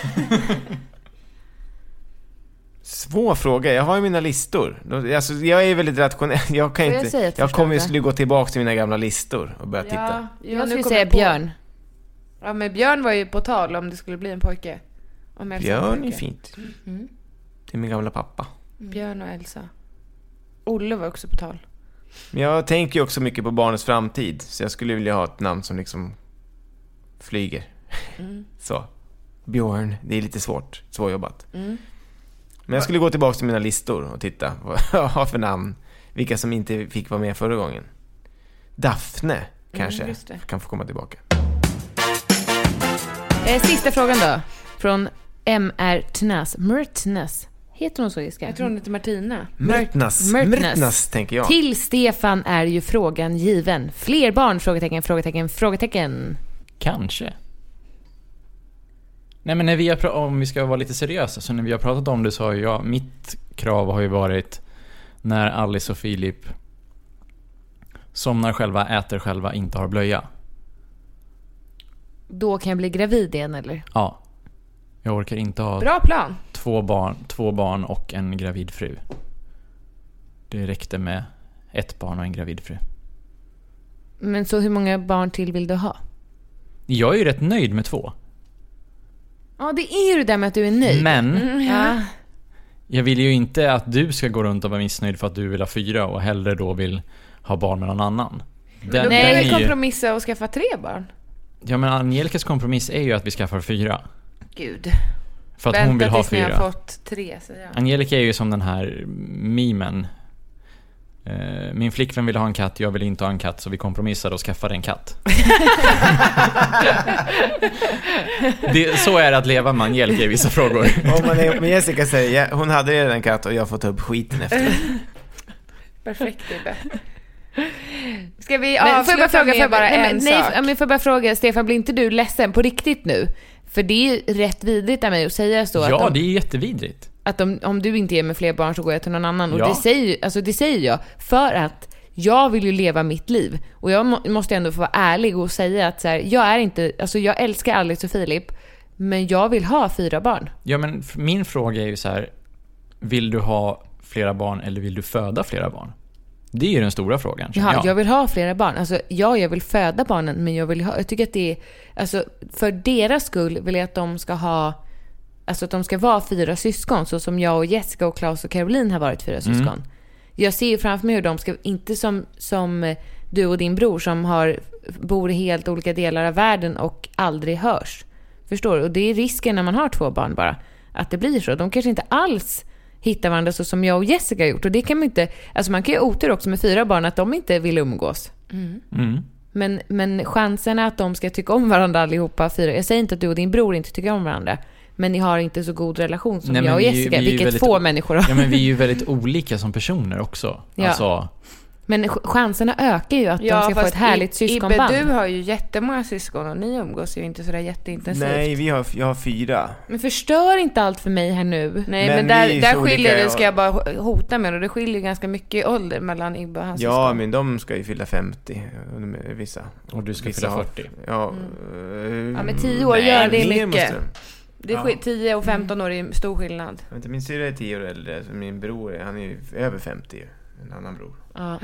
Svår fråga. Jag har ju mina listor. Alltså, jag är väldigt rationell. Jag kan Får jag inte. säga ett Jag kommer ju förslag, skulle gå tillbaka till mina gamla listor och börja titta. Ja, Ja, jag nu skulle kommer säga jag på. Björn. Ja, men Björn var ju på tal om det skulle bli en pojke. Om Elsa var Björn är pojke. fint. Mm. Det är min gamla pappa. Björn och Elsa. Olle var också på tal. Men jag tänker ju också mycket på barnets framtid. Så jag skulle vilja ha ett namn som liksom flyger. Mm. Så. Björn, det är lite svårt. Svårjobbat. Mm. Men jag skulle gå tillbaka till mina listor och titta vad jag har för namn. Vilka som inte fick vara med förra gången. Daphne kanske Mm, just det. kan få komma tillbaka. Eh, sista frågan då. Från M R Tnas. Myrtnas. Heter hon så, Iska? Jag tror hon heter Martina. Myrtnas. Myrtnas. Myrtnas, tänker jag. Till Stefan är ju frågan given. Fler barn? Frågetecken, frågetecken, frågetecken. Kanske. Nej, men när vi har pra- om vi ska vara lite seriösa, så när vi har pratat om det så har jag, mitt krav har ju varit när Alice och Filip somnar själva, äter själva, inte har blöja. Då kan jag bli gravid igen, eller? Ja. Jag orkar inte ha Bra plan. två barn, två barn och en gravid fru. Det räckte med ett barn och en gravid fru. Men så hur många barn till vill du ha? Jag är ju rätt nöjd med två. Ja, det är ju det där med att du är nöjd. Men Mm, ja. jag vill ju inte att du ska gå runt och vara missnöjd för att du vill ha fyra och hellre då vill ha barn med någon annan. Den, Nej, den är ju, kompromissa och skaffa tre barn. ja, men Angelikas kompromiss är ju att vi skaffar fyra. Gud. För att Vänta hon vill ha tills ni fyra. har fått tre, säger jag. Angelica är ju som den här memen. Eh, Min flickvän vill ha en katt, jag vill inte ha en katt, så vi kompromissade och skaffade en katt. det, så är det att leva med Angelica i vissa frågor. Om man är, men Jessica säger, ja, hon hade redan en katt och jag får ta upp skiten efter. Perfekt, Ibbe. Ska vi Men får jag bara avsluta fråga, med får jag bara nej, en men, nej, sak? ja, men får jag bara fråga, Stefan, blir inte du ledsen på riktigt nu? För det är ju rätt vidrigt av mig att säga så. Ja, att om, det är jättevidrigt. att om, om du inte ger mig fler barn så går jag till någon annan. Och Ja. det, säger, ju- alltså det säger jag för att jag vill ju leva mitt liv. Och jag må, måste ändå få vara ärlig och säga att så här, jag är inte, alltså jag älskar Alice och Filip, men jag vill ha fyra barn. Ja, men f- min fråga är ju så här: vill du ha flera barn eller vill du föda flera barn? Det är ju den stora frågan. Ja, Ja, jag vill ha flera barn. Alltså, ja, jag vill föda barnen, men jag vill ha, jag tycker att det är, alltså, för deras skull vill jag att de ska ha, alltså att de ska vara fyra syskon, så som jag och Jessica och Claes och Caroline har varit fyra syskon. Mm. Jag ser ju framför mig hur de ska, inte som, som du och din bror som har, bor i helt olika delar av världen och aldrig hörs. Förstår du? Och det är risken när man har två barn bara, att det blir så. De kanske inte alls hitta varandra så som jag och Jessica har gjort. Och det kan man inte, alltså man kan ju otur också med fyra barn att de inte vill umgås. Mm. Men, men chanserna att de ska tycka om varandra allihopa fyra, jag säger inte att du och din bror inte tycker om varandra, men ni har inte så god relation som Nej, men jag och vi är ju- Jessica, vi är ju vilket väldigt- få människor har. Ja, men vi är ju väldigt olika som personer också. Ja. Alltså, Men ch- chanserna ökar ju att de ska få ett härligt syskonband. Ibbe, du har ju jättemånga syskon och ni umgås ju inte sådär jätteintensivt. Nej, vi har, jag har fyra. Men förstör inte allt för mig här nu. Nej, Men men, vi är där, ju där så skiljer olika, det, ska ja. jag bara hota med, och det skiljer ganska mycket i ålder mellan Ibbe och hans Ja, syskon. men de ska ju fylla femtio, de är vissa. och du ska Vissa fylla har- fyrtio. Ja, Mm. eh, Ja, men tio år nej, gör det mer mycket. måste de. Det är skit, tio och femton år är stor skillnad. Jag vet inte, min syrra är tio år äldre, så min bror, han är ju över femtio, en annan bror. Ja.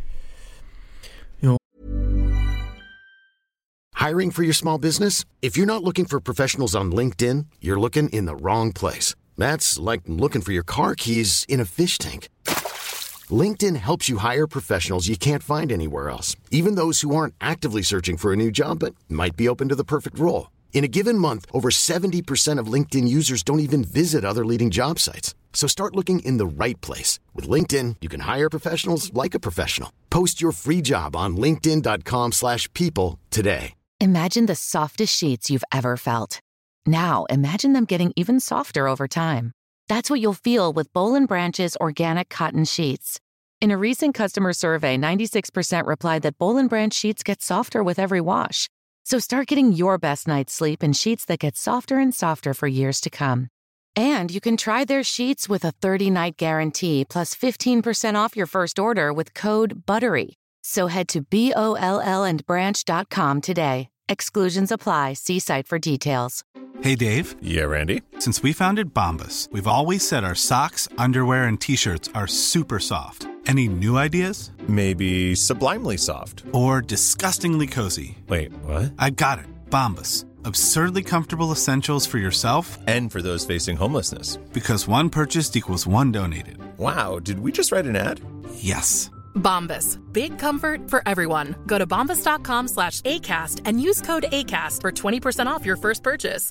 Hiring for your small business? If you're not looking for professionals on LinkedIn, you're looking in the wrong place. That's like looking for your car keys in a fish tank. LinkedIn helps you hire professionals you can't find anywhere else, even those who aren't actively searching for a new job but might be open to the perfect role. In a given month, over seventy percent of LinkedIn users don't even visit other leading job sites. So start looking in the right place. With LinkedIn, you can hire professionals like a professional. Post your free job on linkedin dot com slash people today. Imagine the softest sheets you've ever felt. Now, imagine them getting even softer over time. That's what you'll feel with Boll and Branch's organic cotton sheets. In a recent customer survey, ninety-six percent replied that Boll and Branch sheets get softer with every wash. So start getting your best night's sleep in sheets that get softer and softer for years to come. And you can try their sheets with a thirty-night guarantee plus fifteen percent off your first order with code BUTTERY. So head to B O L L and branch dot com today. Exclusions apply. See site for details. Hey, Dave. Yeah, Randy. Since we founded Bombas, we've always said our socks, underwear, and T-shirts are super soft. Any new ideas? Maybe sublimely soft. Or disgustingly cozy. Wait, what? I got it. Bombas. Absurdly comfortable essentials for yourself And for those facing homelessness. because one purchased equals one donated. Wow, did we just write an ad? Yes. Bombas. Big comfort for everyone. Go to bombas dot com slash ACAST and use code ACAST for twenty percent off your first purchase.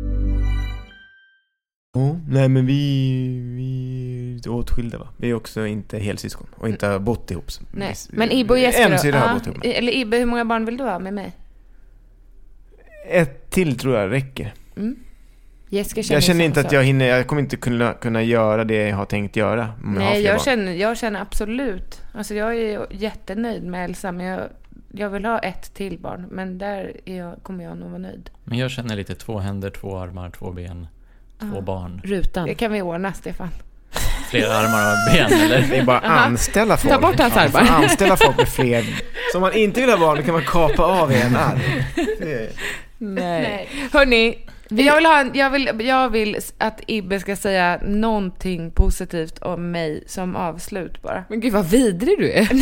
Oh, nej, men vi, vi är åtskilda, va? Vi är också inte helsyskon och inte har bott ihop. Nej. Vi- Men Ibbe och Jessica En då? syrra har Ja. bott ihop. Eller Ibbe, hur många barn vill du ha med mig? Ett till tror jag räcker. Jessica känner Jag känner inte så. att jag hinner, jag kommer inte kunna, kunna göra det jag har tänkt göra. Om Nej, jag, har fler jag barn. känner, jag känner absolut. Alltså jag är jättenöjd med Elsa, men jag, jag vill ha ett till barn. Men där är jag, kommer jag nog vara nöjd. Men jag känner lite två händer, två armar, två ben, två Ja. barn. Rutan. Det kan vi ordna, Stefan. Flera armar och ben, eller? Det är bara anställa folk. Ta bort hans armar. Man får anställa folk med fler. Så om man inte vill ha barn, då kan man kapa av en arm. Det är... Nej. Hörrni, jag vill, ha en, jag, vill, jag vill att Ibbe ska säga någonting positivt om mig som avslut bara. Men gud vad vidrig du är.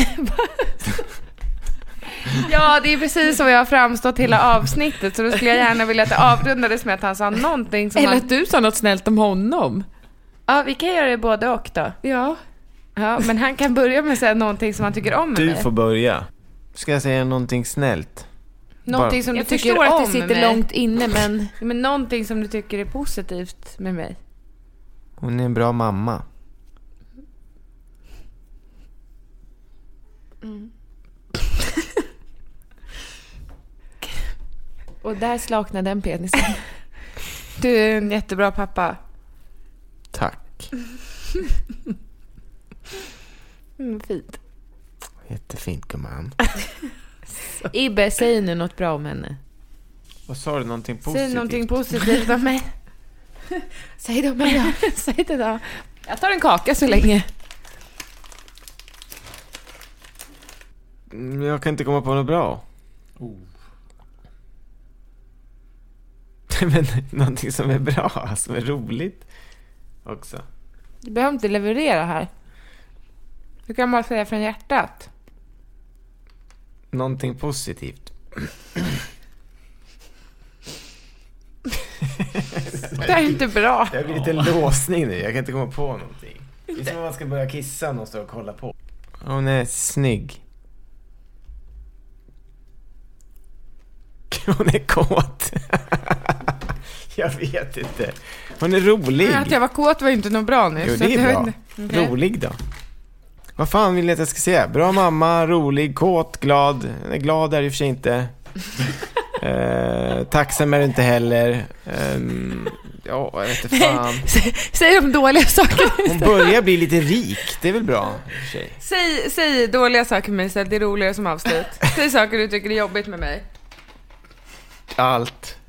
Ja, det är precis så jag har framstått hela avsnittet. Så då skulle jag gärna vilja att det avrundades med att han sa någonting som Eller han... att du sa något snällt om honom. Ja, vi kan göra det både och då. Ja. Ja, men han kan börja med att säga någonting som han tycker om med Du mig. får börja. Ska jag säga någonting snällt? Någonting som Jag du tycker förstår om att det sitter med mig. långt inne, men... Men någonting som du tycker är positivt med mig. Hon är en bra mamma. Mm. Och där slaknade den penisen. Du är en jättebra pappa. Tack. Mm, fint. Jättefint, gumman. Ibbe, säg nu något bra om henne. Vad sa du? Någonting positivt? Säg någonting positivt om mig. Säg det om mig då. Säg det då. Jag tar en kaka så länge. Mm, Jag kan inte komma på något bra. Oh. Men någonting som är bra, som är roligt också. Du behöver inte leverera här. Du kan bara säga från hjärtat. Någonting positivt. Det är inte bra. Det har blivit en låsning nu. Jag kan inte komma på någonting. Det är som om man ska börja kissa och stå och kolla på. Hon är snygg. Hon är kåt. Jag vet inte. Hon är rolig. Men att jag var kåt var inte något bra nu. Jo, så det att är jag bra. vet inte. Okej. Rolig då. Vad fan vill jag att jag ska säga? Bra mamma, rolig, kåt, glad. Nej, glad är det i och för sig inte. eh, tacksam är det inte heller. Um, ja, jag vet inte fan. Säg, säg de dåliga saker. Hon börjar bli lite rik. Det är väl bra i och för sig. Säg, säg dåliga saker med mig så att det är roligare som avslut. Säg saker du tycker är jobbigt med mig. Allt.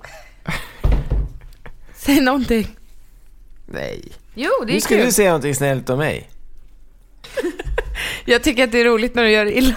Säg någonting. Nej. Jo, det är Nu ska kul. du säga någonting snällt om mig. Jag tycker att det är roligt när du gör det illa.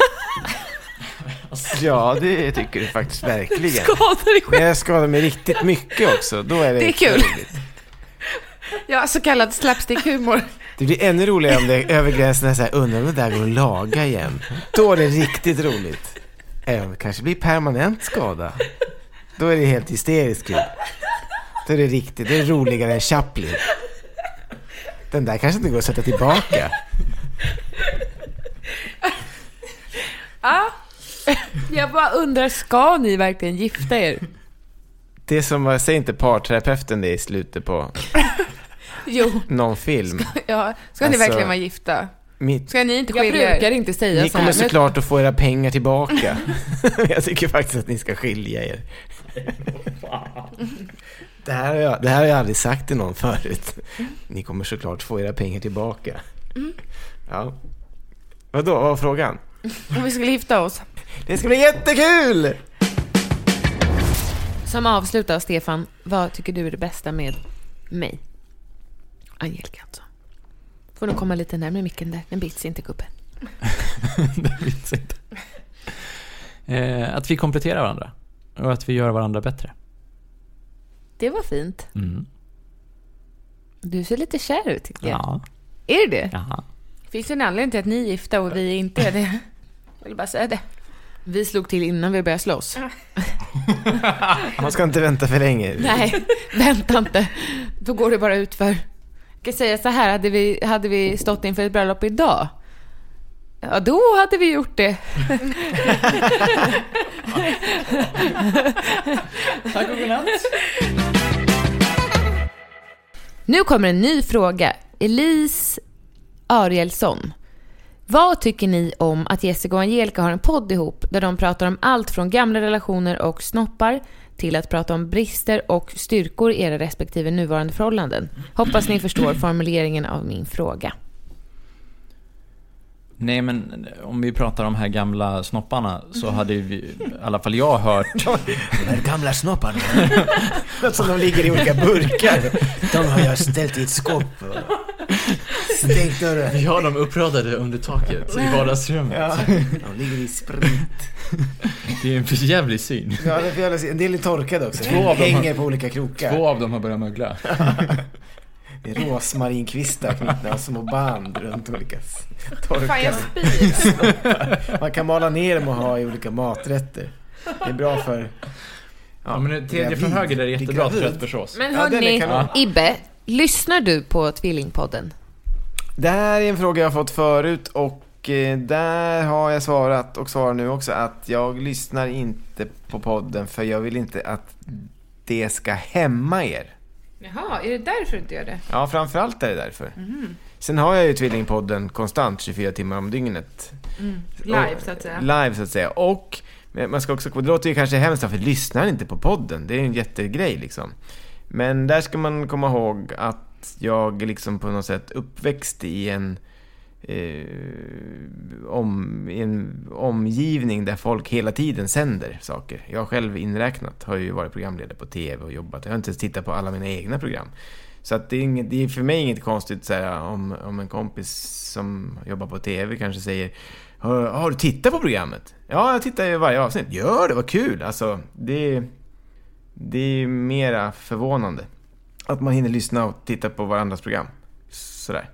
Ja, det tycker du faktiskt verkligen. Skadar dig själv. När jag skadar mig riktigt mycket också, då är det, Det är kul. roligt. Ja, så kallad slapstick-humor. Det blir ännu roligare om det är över gränsen så här, undrar om det där går att laga igen. Då är det riktigt roligt. Även om det kanske blir permanent skada. Då är det helt hysteriskt kul. Då är det riktigt, det är roligare än Chaplin. Den där kanske inte går att sätta tillbaka. Ja. Jag bara undrar, ska ni verkligen gifta er? Det är som, säg inte parterapeuten det i slutet på Jo. någon film. Ja, ska ni Alltså, verkligen vara gifta? Mitt, Ska ni inte Jag skilja brukar er? inte säga ni så här. kommer men- såklart att få era pengar tillbaka. Jag tycker faktiskt att ni ska skilja er. Det här, har jag, det här har jag aldrig sagt till någon förut. Ni kommer såklart få era pengar tillbaka. Ja. Vadå, vad var frågan? Om vi skulle gifta oss. Det ska bli jättekul! Som avslutar, Stefan, vad tycker du är det bästa med mig? Angelica alltså. Får du komma lite närmare micken där. Den bits inte, gubben. Det bits inte. Eh, att vi kompletterar varandra. Och att vi gör varandra bättre. Det var fint. Mm. Du ser lite kär ut, tycker jag. Ja. Är det det? Ja. Finns det en anledning till att ni är gifta och vi inte är det? Jag vill bara säga det. Vi slog till innan vi började slåss. Man ska inte vänta för länge. Nej, vänta inte. Då går det bara ut för. Jag kan säga så här, hade vi, hade vi stått inför ett bröllop idag, ja, då hade vi gjort det. Tack och godnatt. Nu kommer en ny fråga. Elise Arielsson. Vad tycker ni om att Jessica och Angelica har en podd ihop där de pratar om allt från gamla relationer och snoppar till att prata om brister och styrkor i era respektive nuvarande förhållanden? Hoppas ni förstår formuleringen av min fråga. Nej, men om vi pratar om här gamla snopparna så hade vi, i alla fall jag hört de här gamla snopparna som de ligger i olika burkar. De har jag ställt i ett skåp och stängt dörren. Vi har dem uppradade under taket i vardagsrummet. Ja, de ligger i sprit. Det är en för jävlig syn. Ja, det är för jävlig syn. En del är torkade också. Två av dem hänger har, på olika krokar. Två av dem har börjat mögla. Det är rosmarinkvistar knutna och små band runt olika torkar. Fan, jag spyr. Man kan mala ner dem och ha i olika maträtter. Det är bra för... Ja, ja men det tredje från höger där är jättebra till rättförsås. Men hörni, ja, Ibbe, lyssnar du på Tvillingpodden? Det här är en fråga jag har fått förut och där har jag svarat och svarar nu också att jag lyssnar inte på podden för jag vill inte att det ska hämma er. Jaha, är det därför du inte gör det? Ja, framförallt är det därför. Mm. Sen har jag ju Tvillingpodden konstant tjugofyra timmar om dygnet. Mm. Live så att säga. Live så att säga. Och man ska också, det låter ju kanske hemskt för lyssnar inte på podden. Det är ju en jättegrej liksom. Men där ska man komma ihåg att jag liksom på något sätt uppväxt i en eh, om, i en omgivning där folk hela tiden sänder saker. Jag själv inräknat har ju varit programledare på tv och jobbat. Jag har inte ens tittat på alla mina egna program. Så att det, är inget, det är för mig inget konstigt så här, om, om en kompis som jobbar på tv kanske säger har, har du tittat på programmet? Ja, jag tittar ju varje avsnitt. Gör det, vad kul. Alltså, det, det är mera förvånande att man hinner lyssna och titta på varandras program. Sådär.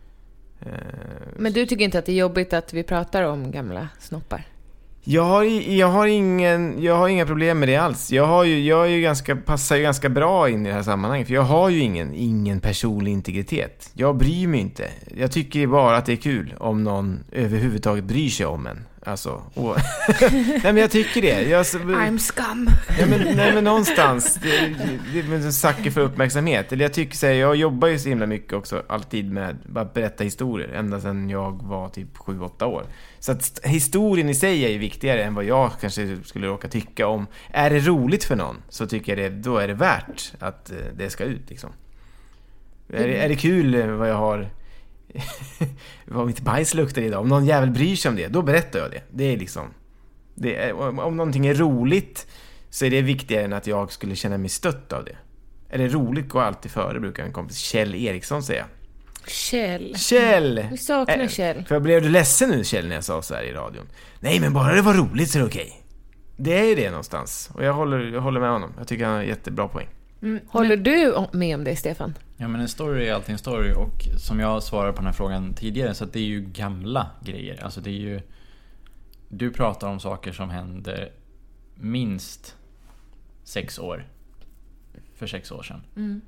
Men du tycker inte att det är jobbigt att vi pratar om gamla snoppar? Jag har, jag har, ingen, jag har inga problem med det alls. Jag, har ju, jag är ju ganska, passar ju ganska bra in i det här sammanhanget. För jag har ju ingen, ingen personlig integritet. Jag bryr mig inte. Jag tycker bara att det är kul om någon överhuvudtaget bryr sig om en. Alltså, och, nej men jag tycker det. Jag, I'm scum. Nej men, nej, men någonstans det, det, det är en sacker för uppmärksamhet. Eller jag tycker så här, jag jobbar ju så himla mycket också alltid med att berätta historier ända sedan jag var typ sju åtta år. Så att historien i sig är ju viktigare än vad jag kanske skulle råka tycka om. Är det roligt för någon så tycker jag det, då är det värt att det ska ut liksom. Mm. Är, det, är det kul vad jag har vad mitt bajs luktar idag? Om någon jävel bryr sig om det, då berättar jag det. Det är liksom det är, om någonting är roligt så är det viktigare än att jag skulle känna mig stött av det. Är det roligt går alltid före, brukar en kompis Kjell Eriksson säga. Kjell. Kjell. Vi saknar äh, Kjell. För jag blev du ledsen nu Kjell när jag sa så här i radion. Nej men bara det var roligt så är det okej. Det är det någonstans. Och jag håller, jag håller med honom. Jag tycker han har jättebra poäng. Mm. Håller du med om det, Stefan? Ja, men en story är alltid en story. Och som jag svarade på den här frågan tidigare, så att det är ju gamla grejer. Alltså det är ju, du pratar om saker som händer minst sex år. För sex år sedan. Mm.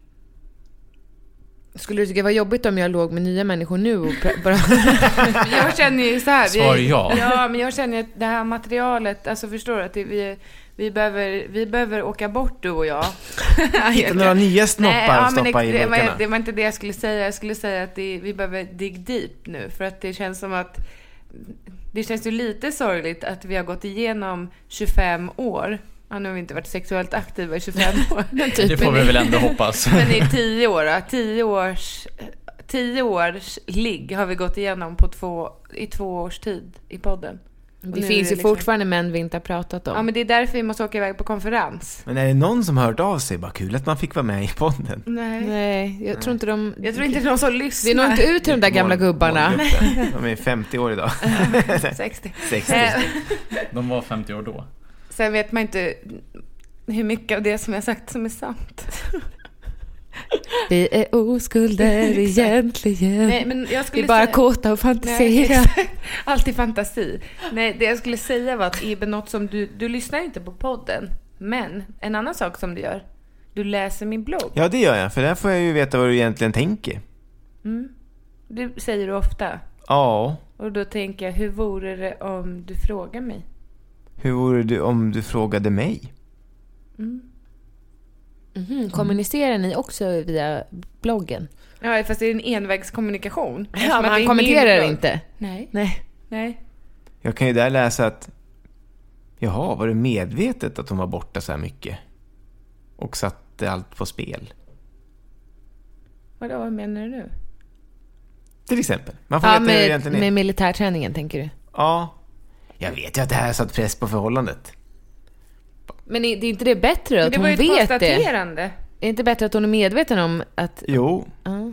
Skulle du tycka det var jobbigt om jag låg med nya människor nu och bara... Jag känner ju så här. Svar ja. Ja, men jag känner att det här materialet, alltså förstår du att det, vi vi behöver vi behöver åka bort du och jag. Hitta några nya snoppar. Nej, ja, stoppa det, i burkarna. Det, det var inte det jag skulle säga. Jag skulle säga att det, vi behöver dig deep nu, för att det känns som att det känns ju lite sorgligt att vi har gått igenom tjugofem år. Ja, nu har vi inte varit sexuellt aktiva i tjugofem år. Typ. Det får vi väl ändå hoppas. Men i tio år, då, tio års, tio års ligg har vi gått igenom på två, i två års tid i podden. Det finns ju liksom fortfarande män vi inte har pratat om. Ja, men det är därför vi måste åka iväg på konferens. Men är det någon som har hört av sig? Bara kul att man fick vara med i podden. Nej, Nej jag tror inte de... Jag tror inte de som lyssnar. Vi når inte ut till de där gamla Mål, gubbarna. De är femtio år idag. sextio. sextio. De var femtio år då. Sen vet man inte hur mycket av det som jag sagt som är sant. Vi är oskulder egentligen. Nej, men jag skulle vi är bara säga... kåta och fantisera. Alltid fantasi. Nej, det jag skulle säga var att Ibbe, något som du, du lyssnar inte på podden. Men en annan sak som du gör, du läser min blogg. Ja, det gör jag, för där får jag ju veta vad du egentligen tänker. Mm. Det säger du ofta. Ja. Och då tänker jag, hur vore det om du frågar mig? Hur vore det om du frågade mig? Mm. Mm-hmm. Kommunicerar ni också via bloggen? Ja, fast det är en envägskommunikation. Ja, men han kommenterar inte. Nej. Nej. Nej. Jag kan ju där läsa att jaha, var det medvetet att hon var borta så här mycket? Och satte allt på spel. Vadå, vad menar du nu? Till exempel. Man får ja, veta med, hur det egentligen är. Med militärträningen, tänker du? Ja. Jag vet ju att det här har satt press på förhållandet. Men är det inte det bättre att det hon var ju vet ett konstaterande. det? Är det inte bättre att hon är medveten om att... Jo. Uh.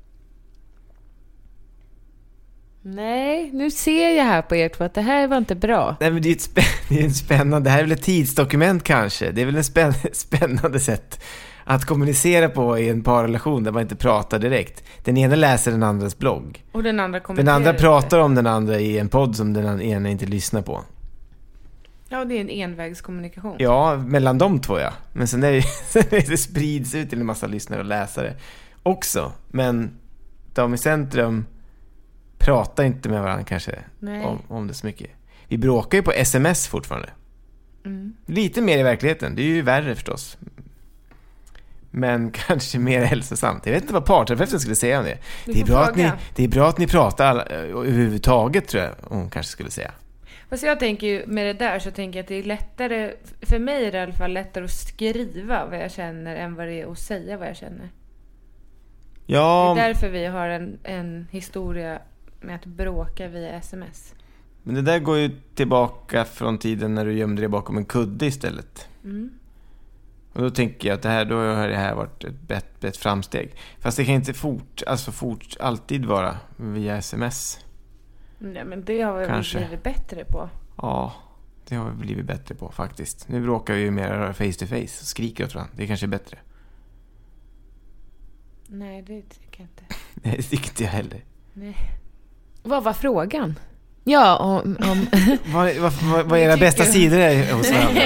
Nej, nu ser jag här på er två att det här var inte bra. Nej, men det är ett spä- det är en spännande... Det här är väl ett tidsdokument kanske. Det är väl en spän- spännande sätt att kommunicera på i en parrelation där man inte pratar direkt. Den ena läser den andras blogg. Och den andra kommenterar. Den andra pratar om den andra i en podd som den ena inte lyssnar på. Ja, det är en envägskommunikation. Ja, mellan de två, ja. Men sen är det, sen är det sprids ut till en massa lyssnare och läsare också. Men de i centrum pratar inte med varandra kanske om, om det så mycket. Vi bråkar ju på sms fortfarande. Mm. Lite mer i verkligheten. Det är ju värre förstås. Men kanske mer hälsosamt. Jag vet inte vad parterapeuten skulle säga om det. Det är, bra att ni, det är bra att ni pratar alla, överhuvudtaget, tror jag hon kanske skulle säga. Fast jag tänker ju med det där så tänker jag att det är lättare, för mig är det i alla fall lättare att skriva vad jag känner än vad det är att säga vad jag känner. Ja. Det är därför vi har en, en historia med att bråka via sms. Men det där går ju tillbaka från tiden när du gömde dig bakom en kudde istället. Mm. Och då tänker jag att det här, då har det här varit ett bättre ett framsteg. Fast det kan inte fort, alltså fort alltid vara via sms. Nej, men det har vi kanske blivit bättre på. Ja, det har vi blivit bättre på faktiskt. Nu bråkar vi ju mer face to face och skriker åt varandra. Det är kanske bättre. Nej, det tycker jag inte. Nej, det tycker inte jag heller. Nej. Vad var frågan? Ja, om... om... vad, vad, vad, vad är era bästa sidor är hos varandra?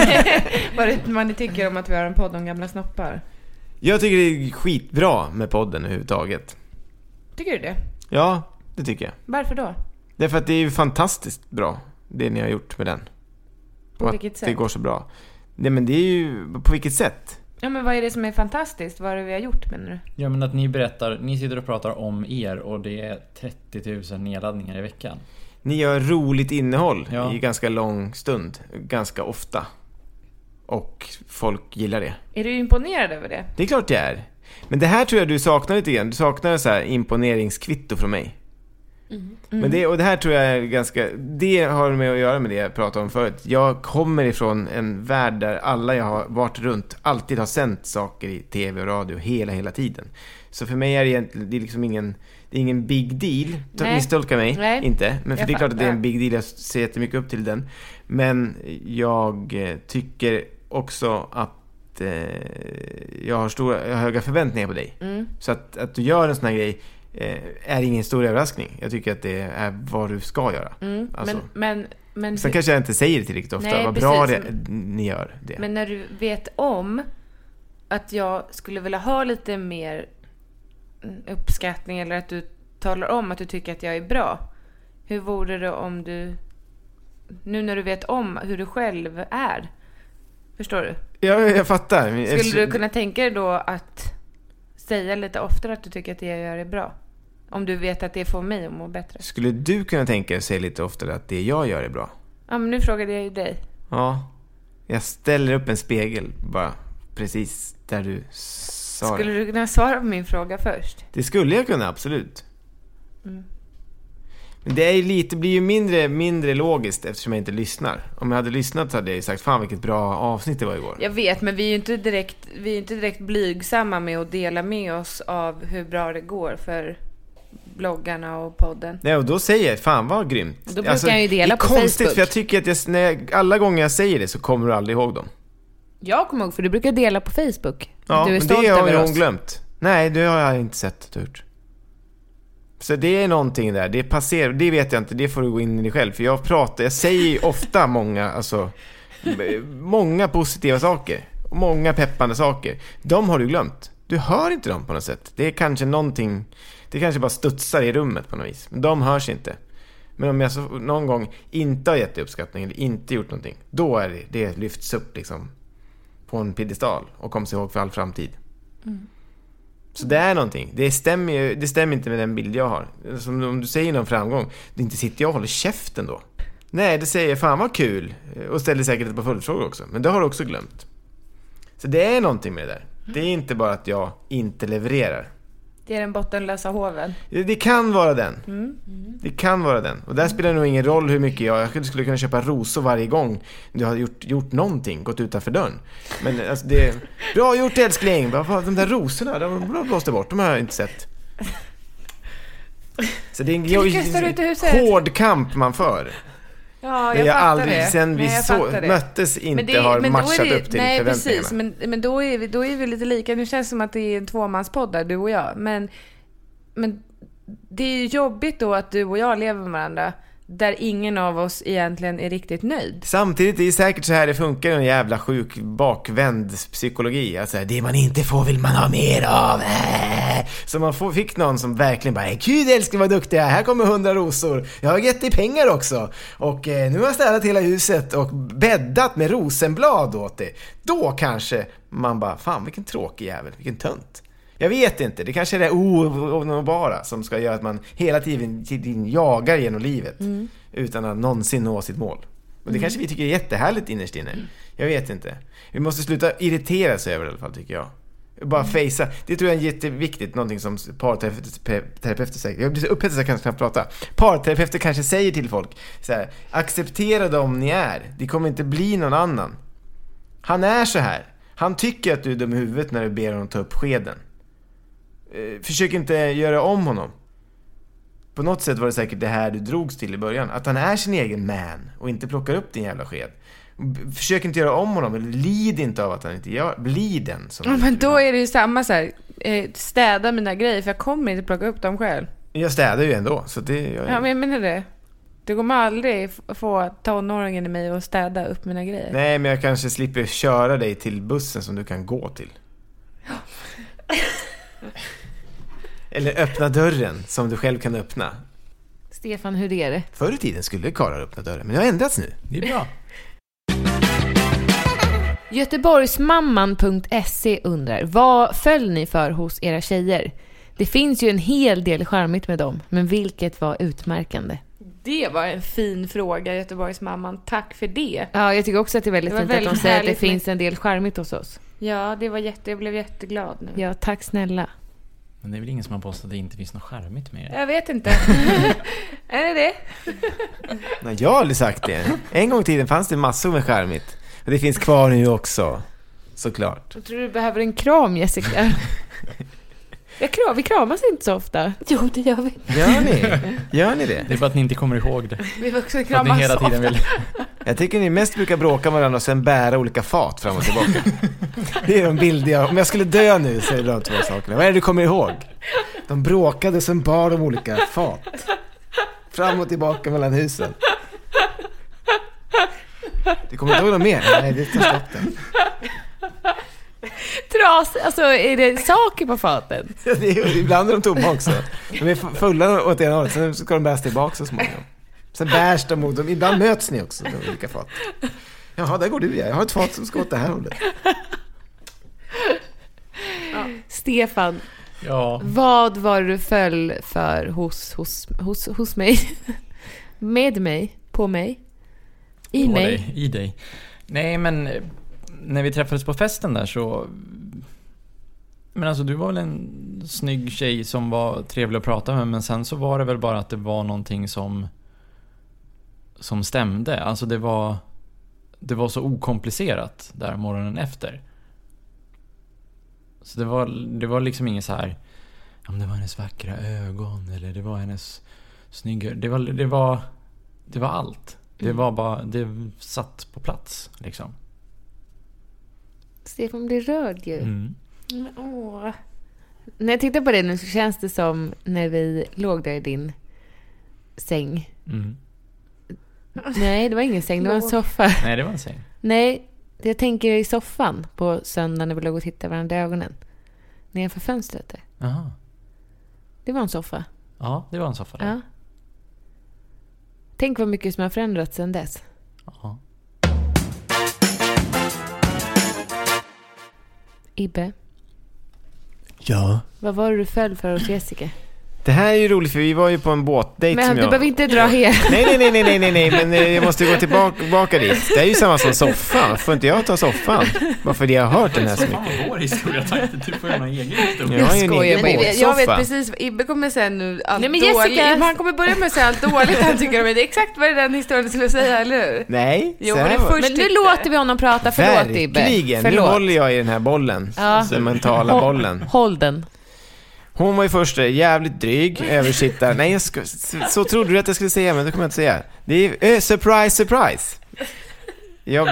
Vad det man ni tycker om att vi har en podd om gamla snoppar? Jag tycker det är skitbra med podden överhuvudtaget. Tycker du det? Ja, det tycker jag. Varför då? Därför att det är ju fantastiskt bra, det ni har gjort med den. På och vilket att sätt? det går så bra. Nej, men det är ju... På vilket sätt? Ja, men vad är det som är fantastiskt? Vad är det vi har gjort, menar du? Ja, men att ni berättar, ni sitter och pratar om er och det är trettio tusen nedladdningar i veckan. Ni gör roligt innehåll ja. i ganska lång stund, ganska ofta. Och folk gillar det. Är du imponerad över det? Det är klart jag är. Men det här tror jag du saknar lite grann. Du saknar så här imponeringskvitto från mig. Mm. Mm. Men det, och det här tror jag är ganska... Det har med att göra med det jag pratade om förut. Jag kommer ifrån en värld där alla jag har varit runt alltid har sänt saker i tv och radio hela, hela tiden. Så för mig är det egentligen det är liksom ingen, det är ingen big deal. Misstolka mig, Nej. inte. Men för Jag det är klart att det är en fattar. big deal. Jag ser jättemycket upp till den. Men jag eh, tycker också att eh, jag har stora, jag har höga förväntningar på dig. Mm. Så att, att du gör en sån här grej är ingen stor överraskning. Jag tycker att det är vad du ska göra. Mm, alltså. men, men, men Sen kanske jag inte säger det tillräckligt ofta. Nej, vad bra det, precis. ni gör det. Men när du vet om att jag skulle vilja ha lite mer uppskattning eller att du talar om att du tycker att jag är bra. Hur vore det om du nu när du vet om hur du själv är? Förstår du? Ja, jag fattar. Skulle du kunna tänka dig då att säga lite oftare att du tycker att det jag gör är bra? Om du vet att det får mig att må bättre. Skulle du kunna tänka dig att säga lite oftare att det jag gör är bra? Ja, men nu frågade jag ju dig. Ja. Jag ställer upp en spegel bara precis där du sa. Skulle det. du kunna svara på min fråga först? Det skulle jag kunna, absolut. Mm. Men det är lite, blir ju mindre, mindre logiskt eftersom jag inte lyssnar. Om jag hade lyssnat så hade jag sagt, fan vilket bra avsnitt det var igår. Jag vet, men vi är ju inte direkt, vi är inte direkt blygsamma med att dela med oss av hur bra det går för bloggarna och podden. Nej, och då säger jag, fan vad grymt. Då brukar alltså, jag ju dela på Facebook. Det är konstigt, för jag tycker att jag, när jag, alla gånger jag säger det så kommer du aldrig ihåg dem. Jag kommer ihåg, för du brukar dela på Facebook. Ja, du är men stolt det har över hon oss. glömt. Nej, det har jag inte sett att du gjort. Så det är någonting där, det passerar, det vet jag inte, det får du gå in i dig själv. För jag pratar, jag säger ju ofta många, alltså många positiva saker. Många peppande saker. De har du glömt. Du hör inte dem på något sätt. Det är kanske någonting, det kanske bara studsar i rummet på något vis. Men de hörs inte. Men om jag så, någon gång inte har gett uppskattning eller inte gjort någonting, då är det, det lyfts upp liksom på en piedestal och kommer sig ihåg för all framtid. Mm. Så det är någonting. Det stämmer ju, det stämmer inte med den bild jag har. Som om du säger någon framgång, det inte sitter jag och håller käften då. Nej, det säger fan vad kul. Och ställer säkert ett par följdfrågor också. Men det har du också glömt. Så det är någonting med det där. Det är inte bara att jag inte levererar. Det är den bottenlösa hoven. Det, det kan vara den. Mm. Mm. Det kan vara den. Och där spelar det nog ingen roll hur mycket jag... Jag skulle kunna köpa rosor varje gång du har gjort, gjort någonting, gått utanför dörren. Men alltså det... Bra gjort älskling! De där rosorna, de blåste bort. De har jag inte sett. Så det är en hård kamp man för. Ja, jag, jag jag fattar aldrig, det. sen vi Nej, så, möttes inte det, har matchat det, upp till nej, förväntningarna. Precis, men, men då, är vi, då är vi lite lika. Nu känns det som att det är en tvåmanspodd där, du och jag. Men, men det är ju jobbigt då att du och jag lever med varandra där ingen av oss egentligen är riktigt nöjd. Samtidigt är det säkert så här det funkar, en jävla sjuk bakvänd psykologi. Alltså, det man inte får vill man ha mer av. Så man får, fick någon som verkligen bara, gud älskar vad duktig jag är, här kommer hundra rosor. Jag har gett dig pengar också. Och eh, nu har jag städat hela huset och bäddat med rosenblad åt dig. Då kanske man bara, fan vilken tråkig jävel, vilken tönt. Jag vet inte, det kanske är det onåbara som ska göra att man hela tiden, tiden jagar genom livet mm. utan att någonsin nå sitt mål. Och det mm. kanske vi tycker är jättehärligt innerst inne. Jag vet inte. Vi måste sluta irritera sig över det i alla fall, tycker jag. Bara mm. fejsa. Det tror jag är jätteviktigt, någonting som parterapeuter säger. Jag blir så upphetsad så jag kan knappt prata. Parterapeuter kanske säger till folk så här, acceptera dem ni är. Det kommer inte bli någon annan. Han är så här. Han tycker att du är dum i huvudet när du ber honom ta upp skeden. Försök inte göra om honom. På något sätt var det säkert det här du drogs till i början. Att han är sin egen man och inte plockar upp din jävla sked. Försök inte göra om honom. Eller lid inte av att han inte gör. Bli den som ja, men då är det ju samma så här. Städa mina grejer, för jag kommer inte plocka upp dem själv. Jag städar ju ändå så det, jag... Ja, men jag menar det. Det kommer aldrig få tonåringen i mig att städa upp mina grejer. Nej, men jag kanske slipper köra dig till bussen som du kan gå till. Eller öppna dörren som du själv kan öppna. Stefan, hur är det? Förr i tiden skulle karlar öppna dörren, men det har ändrats nu. Det är bra. Göteborgsmamman punkt se undrar, vad följ ni för hos era tjejer? Det finns ju en hel del charmigt med dem, men vilket var utmärkande? Det var en fin fråga, Göteborgsmamman. Tack för det. Ja, jag tycker också att det är väldigt det fint väldigt att de säger att det finns en del charmigt hos oss. Ja, det var jätte, jag blev jätteglad nu. Ja, tack snälla. Men det är väl ingen som har påstått att det inte finns något charmigt med det? Jag vet inte. Är det det? Nej, jag har aldrig sagt det. En gång i tiden fanns det massor med charmigt. Och det finns kvar nu också. Såklart. Jag tror du behöver en kram, Jessica. Jag kram, vi kramas inte så ofta. Jo, det gör vi. Gör ni? Gör ni det? Det är bara att ni inte kommer ihåg det. Vi vill också kramas hela tiden vill. Jag tycker ni mest brukar bråka med varandra och sen bära olika fat fram och tillbaka. Det är de bilder jag... Om jag skulle dö nu så är det de två sakerna. Vad är det du kommer ihåg? De bråkade och sen bar de olika fat. Fram och tillbaka mellan husen. Det kommer inte ihåg något mer? Nej, det tar stoppen. Tras, alltså är det saker på faten? Ja, det är, ibland är de tomma också. De är fulla åt ena hållet, sen ska de bäras tillbaka så småningom. Sen bärs de mot dem, ibland möts ni också, de olika fat. Jaha, där går du, ja. Jag har ett fat som ska åt det här hållet. Ja. Stefan, ja. Vad var du föll för hos, hos, hos, hos mig? Med mig? På mig? I på mig? Dig, I dig. Nej, men... När vi träffades på festen där så... Men alltså du var väl en snygg tjej som var trevlig att prata med. Men sen så var det väl bara att det var någonting som... Som stämde. Alltså det var... Det var så okomplicerat där morgonen efter. Så det var, det var liksom inget så här... Ja, men det var hennes vackra ögon. Eller det var hennes snygga... Det var, det var, det var allt. Det Mm. var bara... Det satt på plats liksom. Stefan blir rörd ju. Mm. Men, åh. När jag tittar på det nu så känns det som när vi låg där i din säng. Mm. Nej, det var ingen säng, det var en soffa. Nej, det var en säng. Nej, jag tänker i soffan på söndagen när vi låg och tittade varandra i ögonen. Nedanför fönstret där. Aha. Det var en soffa. Ja, det var en soffa där. Ja. Tänk vad mycket som har förändrats sedan dess. Ja. Ibbe, Ja. vad var det du föll för hos Jessica? Det här är ju roligt för vi var ju på en båtdate Men som du jag... behöver inte dra hela. Nej, nej, nej, nej, nej, nej, men eh, jag måste gå tillbaka, tillbaka dit. Det är ju samma som soffan. Får inte jag ta soffan? Varför det jag har hört den här så mycket? Fan, vår historia, tack. Du får göra någon egen historia. Jag har ju en egen Nej, men jag vet båtsoffa. precis, Ibbe kommer säga nu allt Nej, men dåligt. Jessica- Han kommer börja med att säga allt dåligt han tycker om det. Det är exakt vad den historien skulle säga, eller hur? Nej, Jo, så men här det var- först Men nu tyckte- låter vi honom prata. Förlåt, Ibbe. Verkligen, nu Förlåt. håller jag i den här bollen. Ja. Den mentala bollen. Håll den. Hon var ju först jävligt dryg, översittare. Nej, jag ska, så trodde du att jag skulle säga, men det kommer jag inte säga. Det är eh, surprise, surprise. Jag,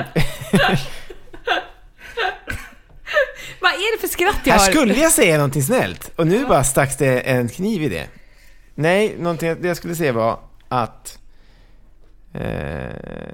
Vad är det för skratt jag här har? skulle jag säga någonting snällt. Och nu bara stacks det en kniv i det. Nej, någonting det jag skulle säga var att... Eh,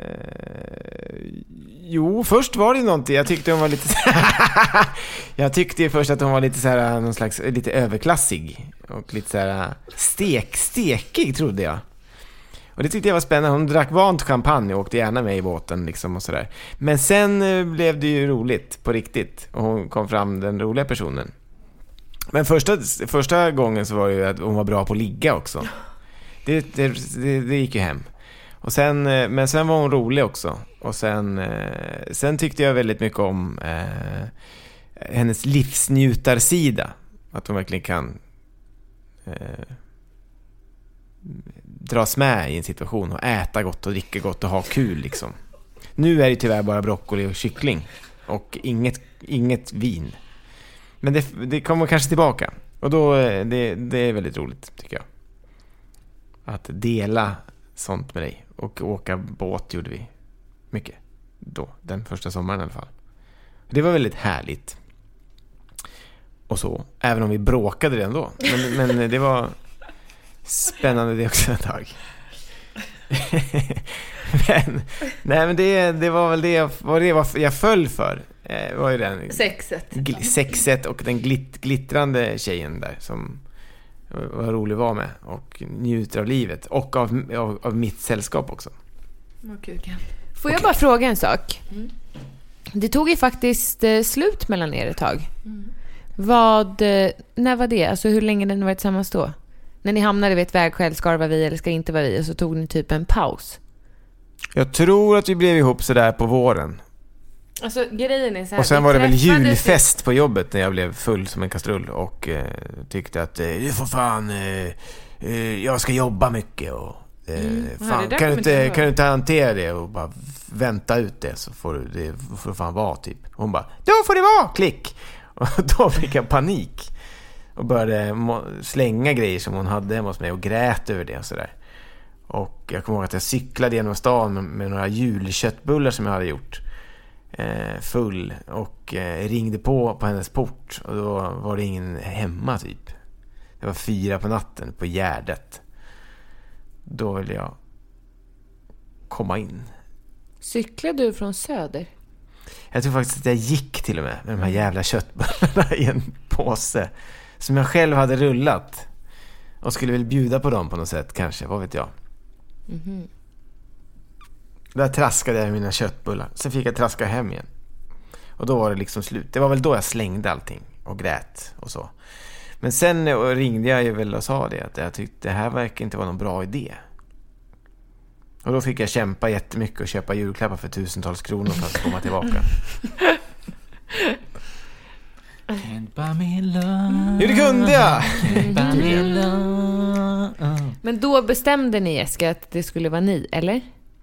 jo, först var det någonting. Jag tyckte hon var lite... jag tyckte ju först att hon var lite så här, någon slags, lite överklassig. Och lite så här stek, stekig, trodde jag. Och det tyckte jag var spännande. Hon drack vant champagne och åkte gärna med i båten liksom och sådär. Men sen eh, blev det ju roligt på riktigt. Och hon kom fram, den roliga personen. Men första, första gången så var det ju att hon var bra på att ligga också. Det, det, det, det gick ju hem. Och sen, eh, men sen var hon rolig också. Och sen, eh, sen tyckte jag väldigt mycket om eh, hennes livsnjutarsida. Att hon verkligen kan... Eh, dras med i en situation och äta gott och dricka gott och ha kul liksom. Nu är det tyvärr bara broccoli och kyckling och inget, inget vin. Men det, det kommer kanske tillbaka. Och då det, det är väldigt roligt tycker jag. Att dela sånt med dig. Och åka båt gjorde vi mycket då, den första sommaren i alla fall. Det var väldigt härligt. Och så, även om vi bråkade redan då. Men, men det var spännande det också en dag. men, nej men det, det var väl det jag, vad det var jag föll för. Eh, var ju den Sexet. Gl- sexet och den glitt, glittrande tjejen där som var rolig att vara med och njuter av livet och av, av, av mitt sällskap också. Okay, okay. Får jag bara fråga en sak? Mm. Det tog ju faktiskt eh, slut mellan er ett tag. Mm. Vad, eh, när var det? Alltså hur länge den var tillsammans då? När ni hamnade vid ett vägskäl, ska det vara vi eller ska det inte vara vi? Och så tog ni typ en paus. Jag tror att vi blev ihop så där på våren. Alltså grejen är så här, och sen var det väl träffades- julfest på jobbet när jag blev full som en kastrull och eh, tyckte att eh, du får fan eh, eh, jag ska jobba mycket och eh, Mm. Ja, fan, det där kan, du kommer inte, inte kan du inte hantera det och bara vänta ut det så får du det får fan vara typ. Och hon bara, då får det vara, klick. Och då fick jag panik och började må- slänga grejer som hon hade hemma hos mig och grät över det och sådär. Och jag kommer ihåg att jag cyklade genom stan med, med några julköttbullar som jag hade gjort eh, full och eh, ringde på på hennes port och då var det ingen hemma typ. Det var fyra på natten på Gärdet. Då ville jag komma in. Cyklade du från Söder? Jag tror faktiskt att jag gick till och med med de här jävla köttbullarna i en påse som jag själv hade rullat och skulle väl bjuda på dem på något sätt kanske, vad vet jag. Mm-hmm. Där traskade jag mina köttbullar. Sen fick jag traska hem igen. Och då var det liksom slut. Det var väl då jag slängde allting och grät och så. Men sen ringde jag ju väl och sa det att jag tyckte det här verkar inte vara någon bra idé. Och då fick jag kämpa jättemycket och köpa julklappar för tusentals kronor för att komma tillbaka. Can't buy me love. Jo, det kunde jag! Can't buy me love. Men då bestämde ni, Jessica, att det skulle vara ni, eller?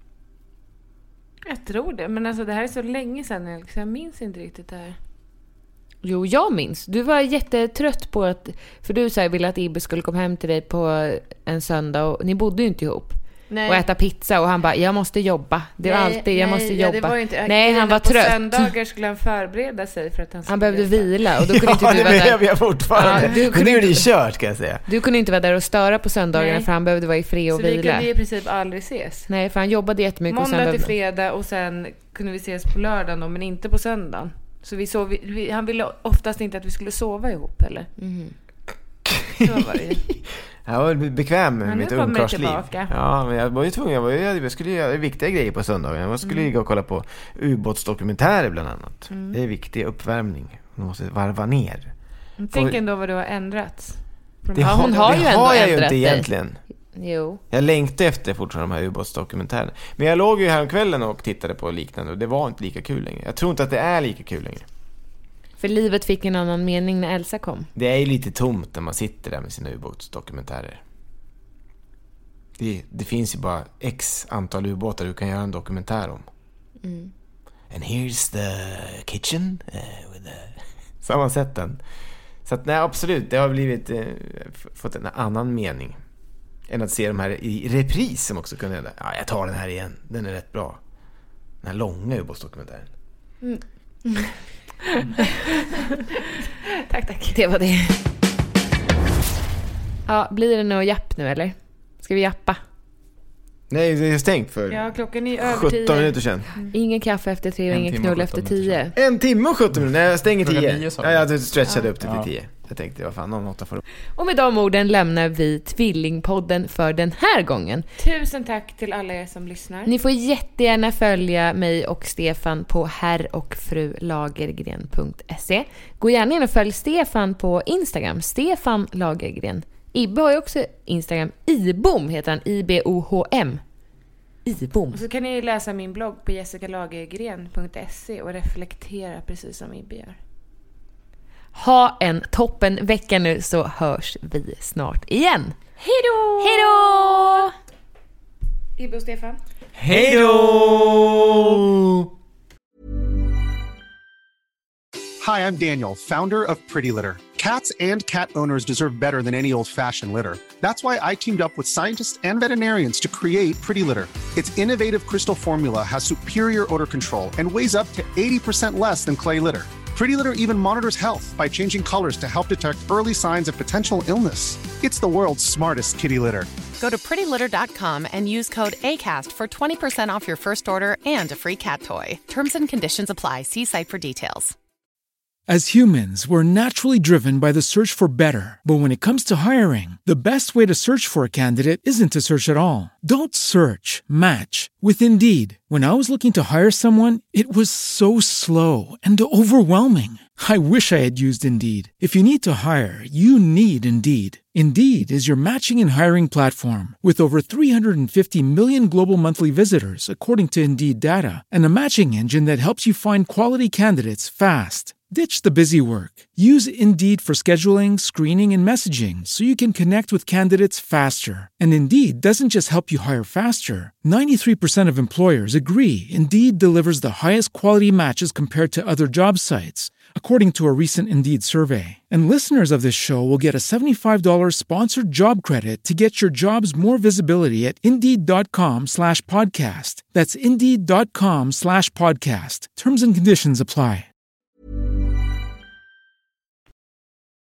Jag tror det, men alltså det här är så länge sedan så jag minns inte riktigt det här. Jo, jag minns. Du var jättetrött på att... För du så här, ville att Ibbe skulle komma hem till dig på en söndag och ni bodde ju inte ihop. Nej. Och äta pizza och han bara, jag måste jobba. Det var Nej, alltid, jag nej, måste ja, jobba. det var ju inte, nej, han var på trött. På söndagar skulle han förbereda sig för att han skulle Han behövde resa. vila och då kunde Ja, inte du det vara där. behöver jag fortfarande. Ja, du Men kunde nu är det ju inte- kört, kan jag säga. Du kunde inte vara där och störa på söndagarna Nej. för han behövde vara i fred och Så vi vila. kunde i princip aldrig ses. Nej, för han jobbade jättemycket. och sen Måndag till behövde... fredag och sen kunde vi ses på lördagen då, men inte på söndagen. Så vi sov, vi, han ville oftast inte att vi skulle sova ihop eller. Mm. Så var det ju. Jag var bekväm med Men nu mitt kommer det ungkarlsliv. tillbaka. Ja, men jag var ju tvungen. Jag, var ju, jag skulle göra viktiga grejer på söndagen. Jag skulle Mm. ju gå och kolla på ubåtsdokumentärer bland annat. Mm. Det är viktig uppvärmning hon måste varva ner. Tänk ändå vad du har ändrats. Det har, hon har, det ju har jag ju inte dig. Egentligen. Jo. Jag längtar efter fortfarande de här ubåtsdokumentärerna. Men jag låg ju häromkvällen och tittade på liknande och det var inte lika kul längre. Jag tror inte att det är lika kul längre. För livet fick en annan mening när Elsa kom. Det är ju lite tomt när man sitter där med sina ubåtsdokumentärer. Det, det finns ju bara x antal ubåtar du kan göra en dokumentär om. Mm. And here's the kitchen uh, with the... sammansätten. Så att nej, absolut, det har blivit eh, fått en annan mening än att se de här i repris som också kunde. Ja, jag tar den här igen. Den är rätt bra. Den här långa ubåtsdokumentären. Mm. Mm. Tack, tack. Det var det. Ja, blir det något japp nu eller? Ska vi jappa? Nej, det är stängt för ja, klockan är över sjutton tio. minuter sedan. Mm. Ingen kaffe efter tre och en ingen knull efter tio. En timme och sjutton minuter. Nej, jag stänger tio. tio ja, jag stretchade ja. upp det till tio. Jag tänkte, vad fan, någon åtta för. Och med de orden lämnar vi Tvillingpodden för den här gången. Tusen tack till alla er som lyssnar. Ni får jättegärna följa mig och Stefan på herr och fru lagergren punkt se. Gå gärna in och följ Stefan på Instagram, Stefan Lagergren. Ibbe har ju också Instagram, Ibom heter han, I B O H M. Ibom. Och så kan ni läsa min blogg på jessica lagergren punkt se och reflektera precis som Ibbe gör. Ha en toppen vecka nu så hörs vi snart igen. Hej då! Hej då! Ibbe och Stefan. Hej då! Hi, I'm Daniel, founder of Pretty Litter. Cats and cat owners deserve better than any old-fashioned litter. That's why I teamed up with scientists and veterinarians to create Pretty Litter. Its innovative crystal formula has superior odor control and weighs up to eighty percent less than clay litter. Pretty Litter even monitors health by changing colors to help detect early signs of potential illness. It's the world's smartest kitty litter. Go to pretty litter dot com and use code ACAST for twenty percent off your first order and a free cat toy. Terms and conditions apply. See site for details. As humans, we're naturally driven by the search for better. But when it comes to hiring, the best way to search for a candidate isn't to search at all. Don't search, match with Indeed. When I was looking to hire someone, it was so slow and overwhelming. I wish I had used Indeed. If you need to hire, you need Indeed. Indeed is your matching and hiring platform with over three hundred fifty million global monthly visitors, according to Indeed data, and a matching engine that helps you find quality candidates fast. Ditch the busy work. Use Indeed for scheduling, screening, and messaging so you can connect with candidates faster. And Indeed doesn't just help you hire faster. ninety-three percent of employers agree Indeed delivers the highest quality matches compared to other job sites, according to a recent Indeed survey. And listeners of this show will get a seventy-five dollars sponsored job credit to get your jobs more visibility at Indeed.com slash podcast. That's Indeed.com slash podcast. Terms and conditions apply.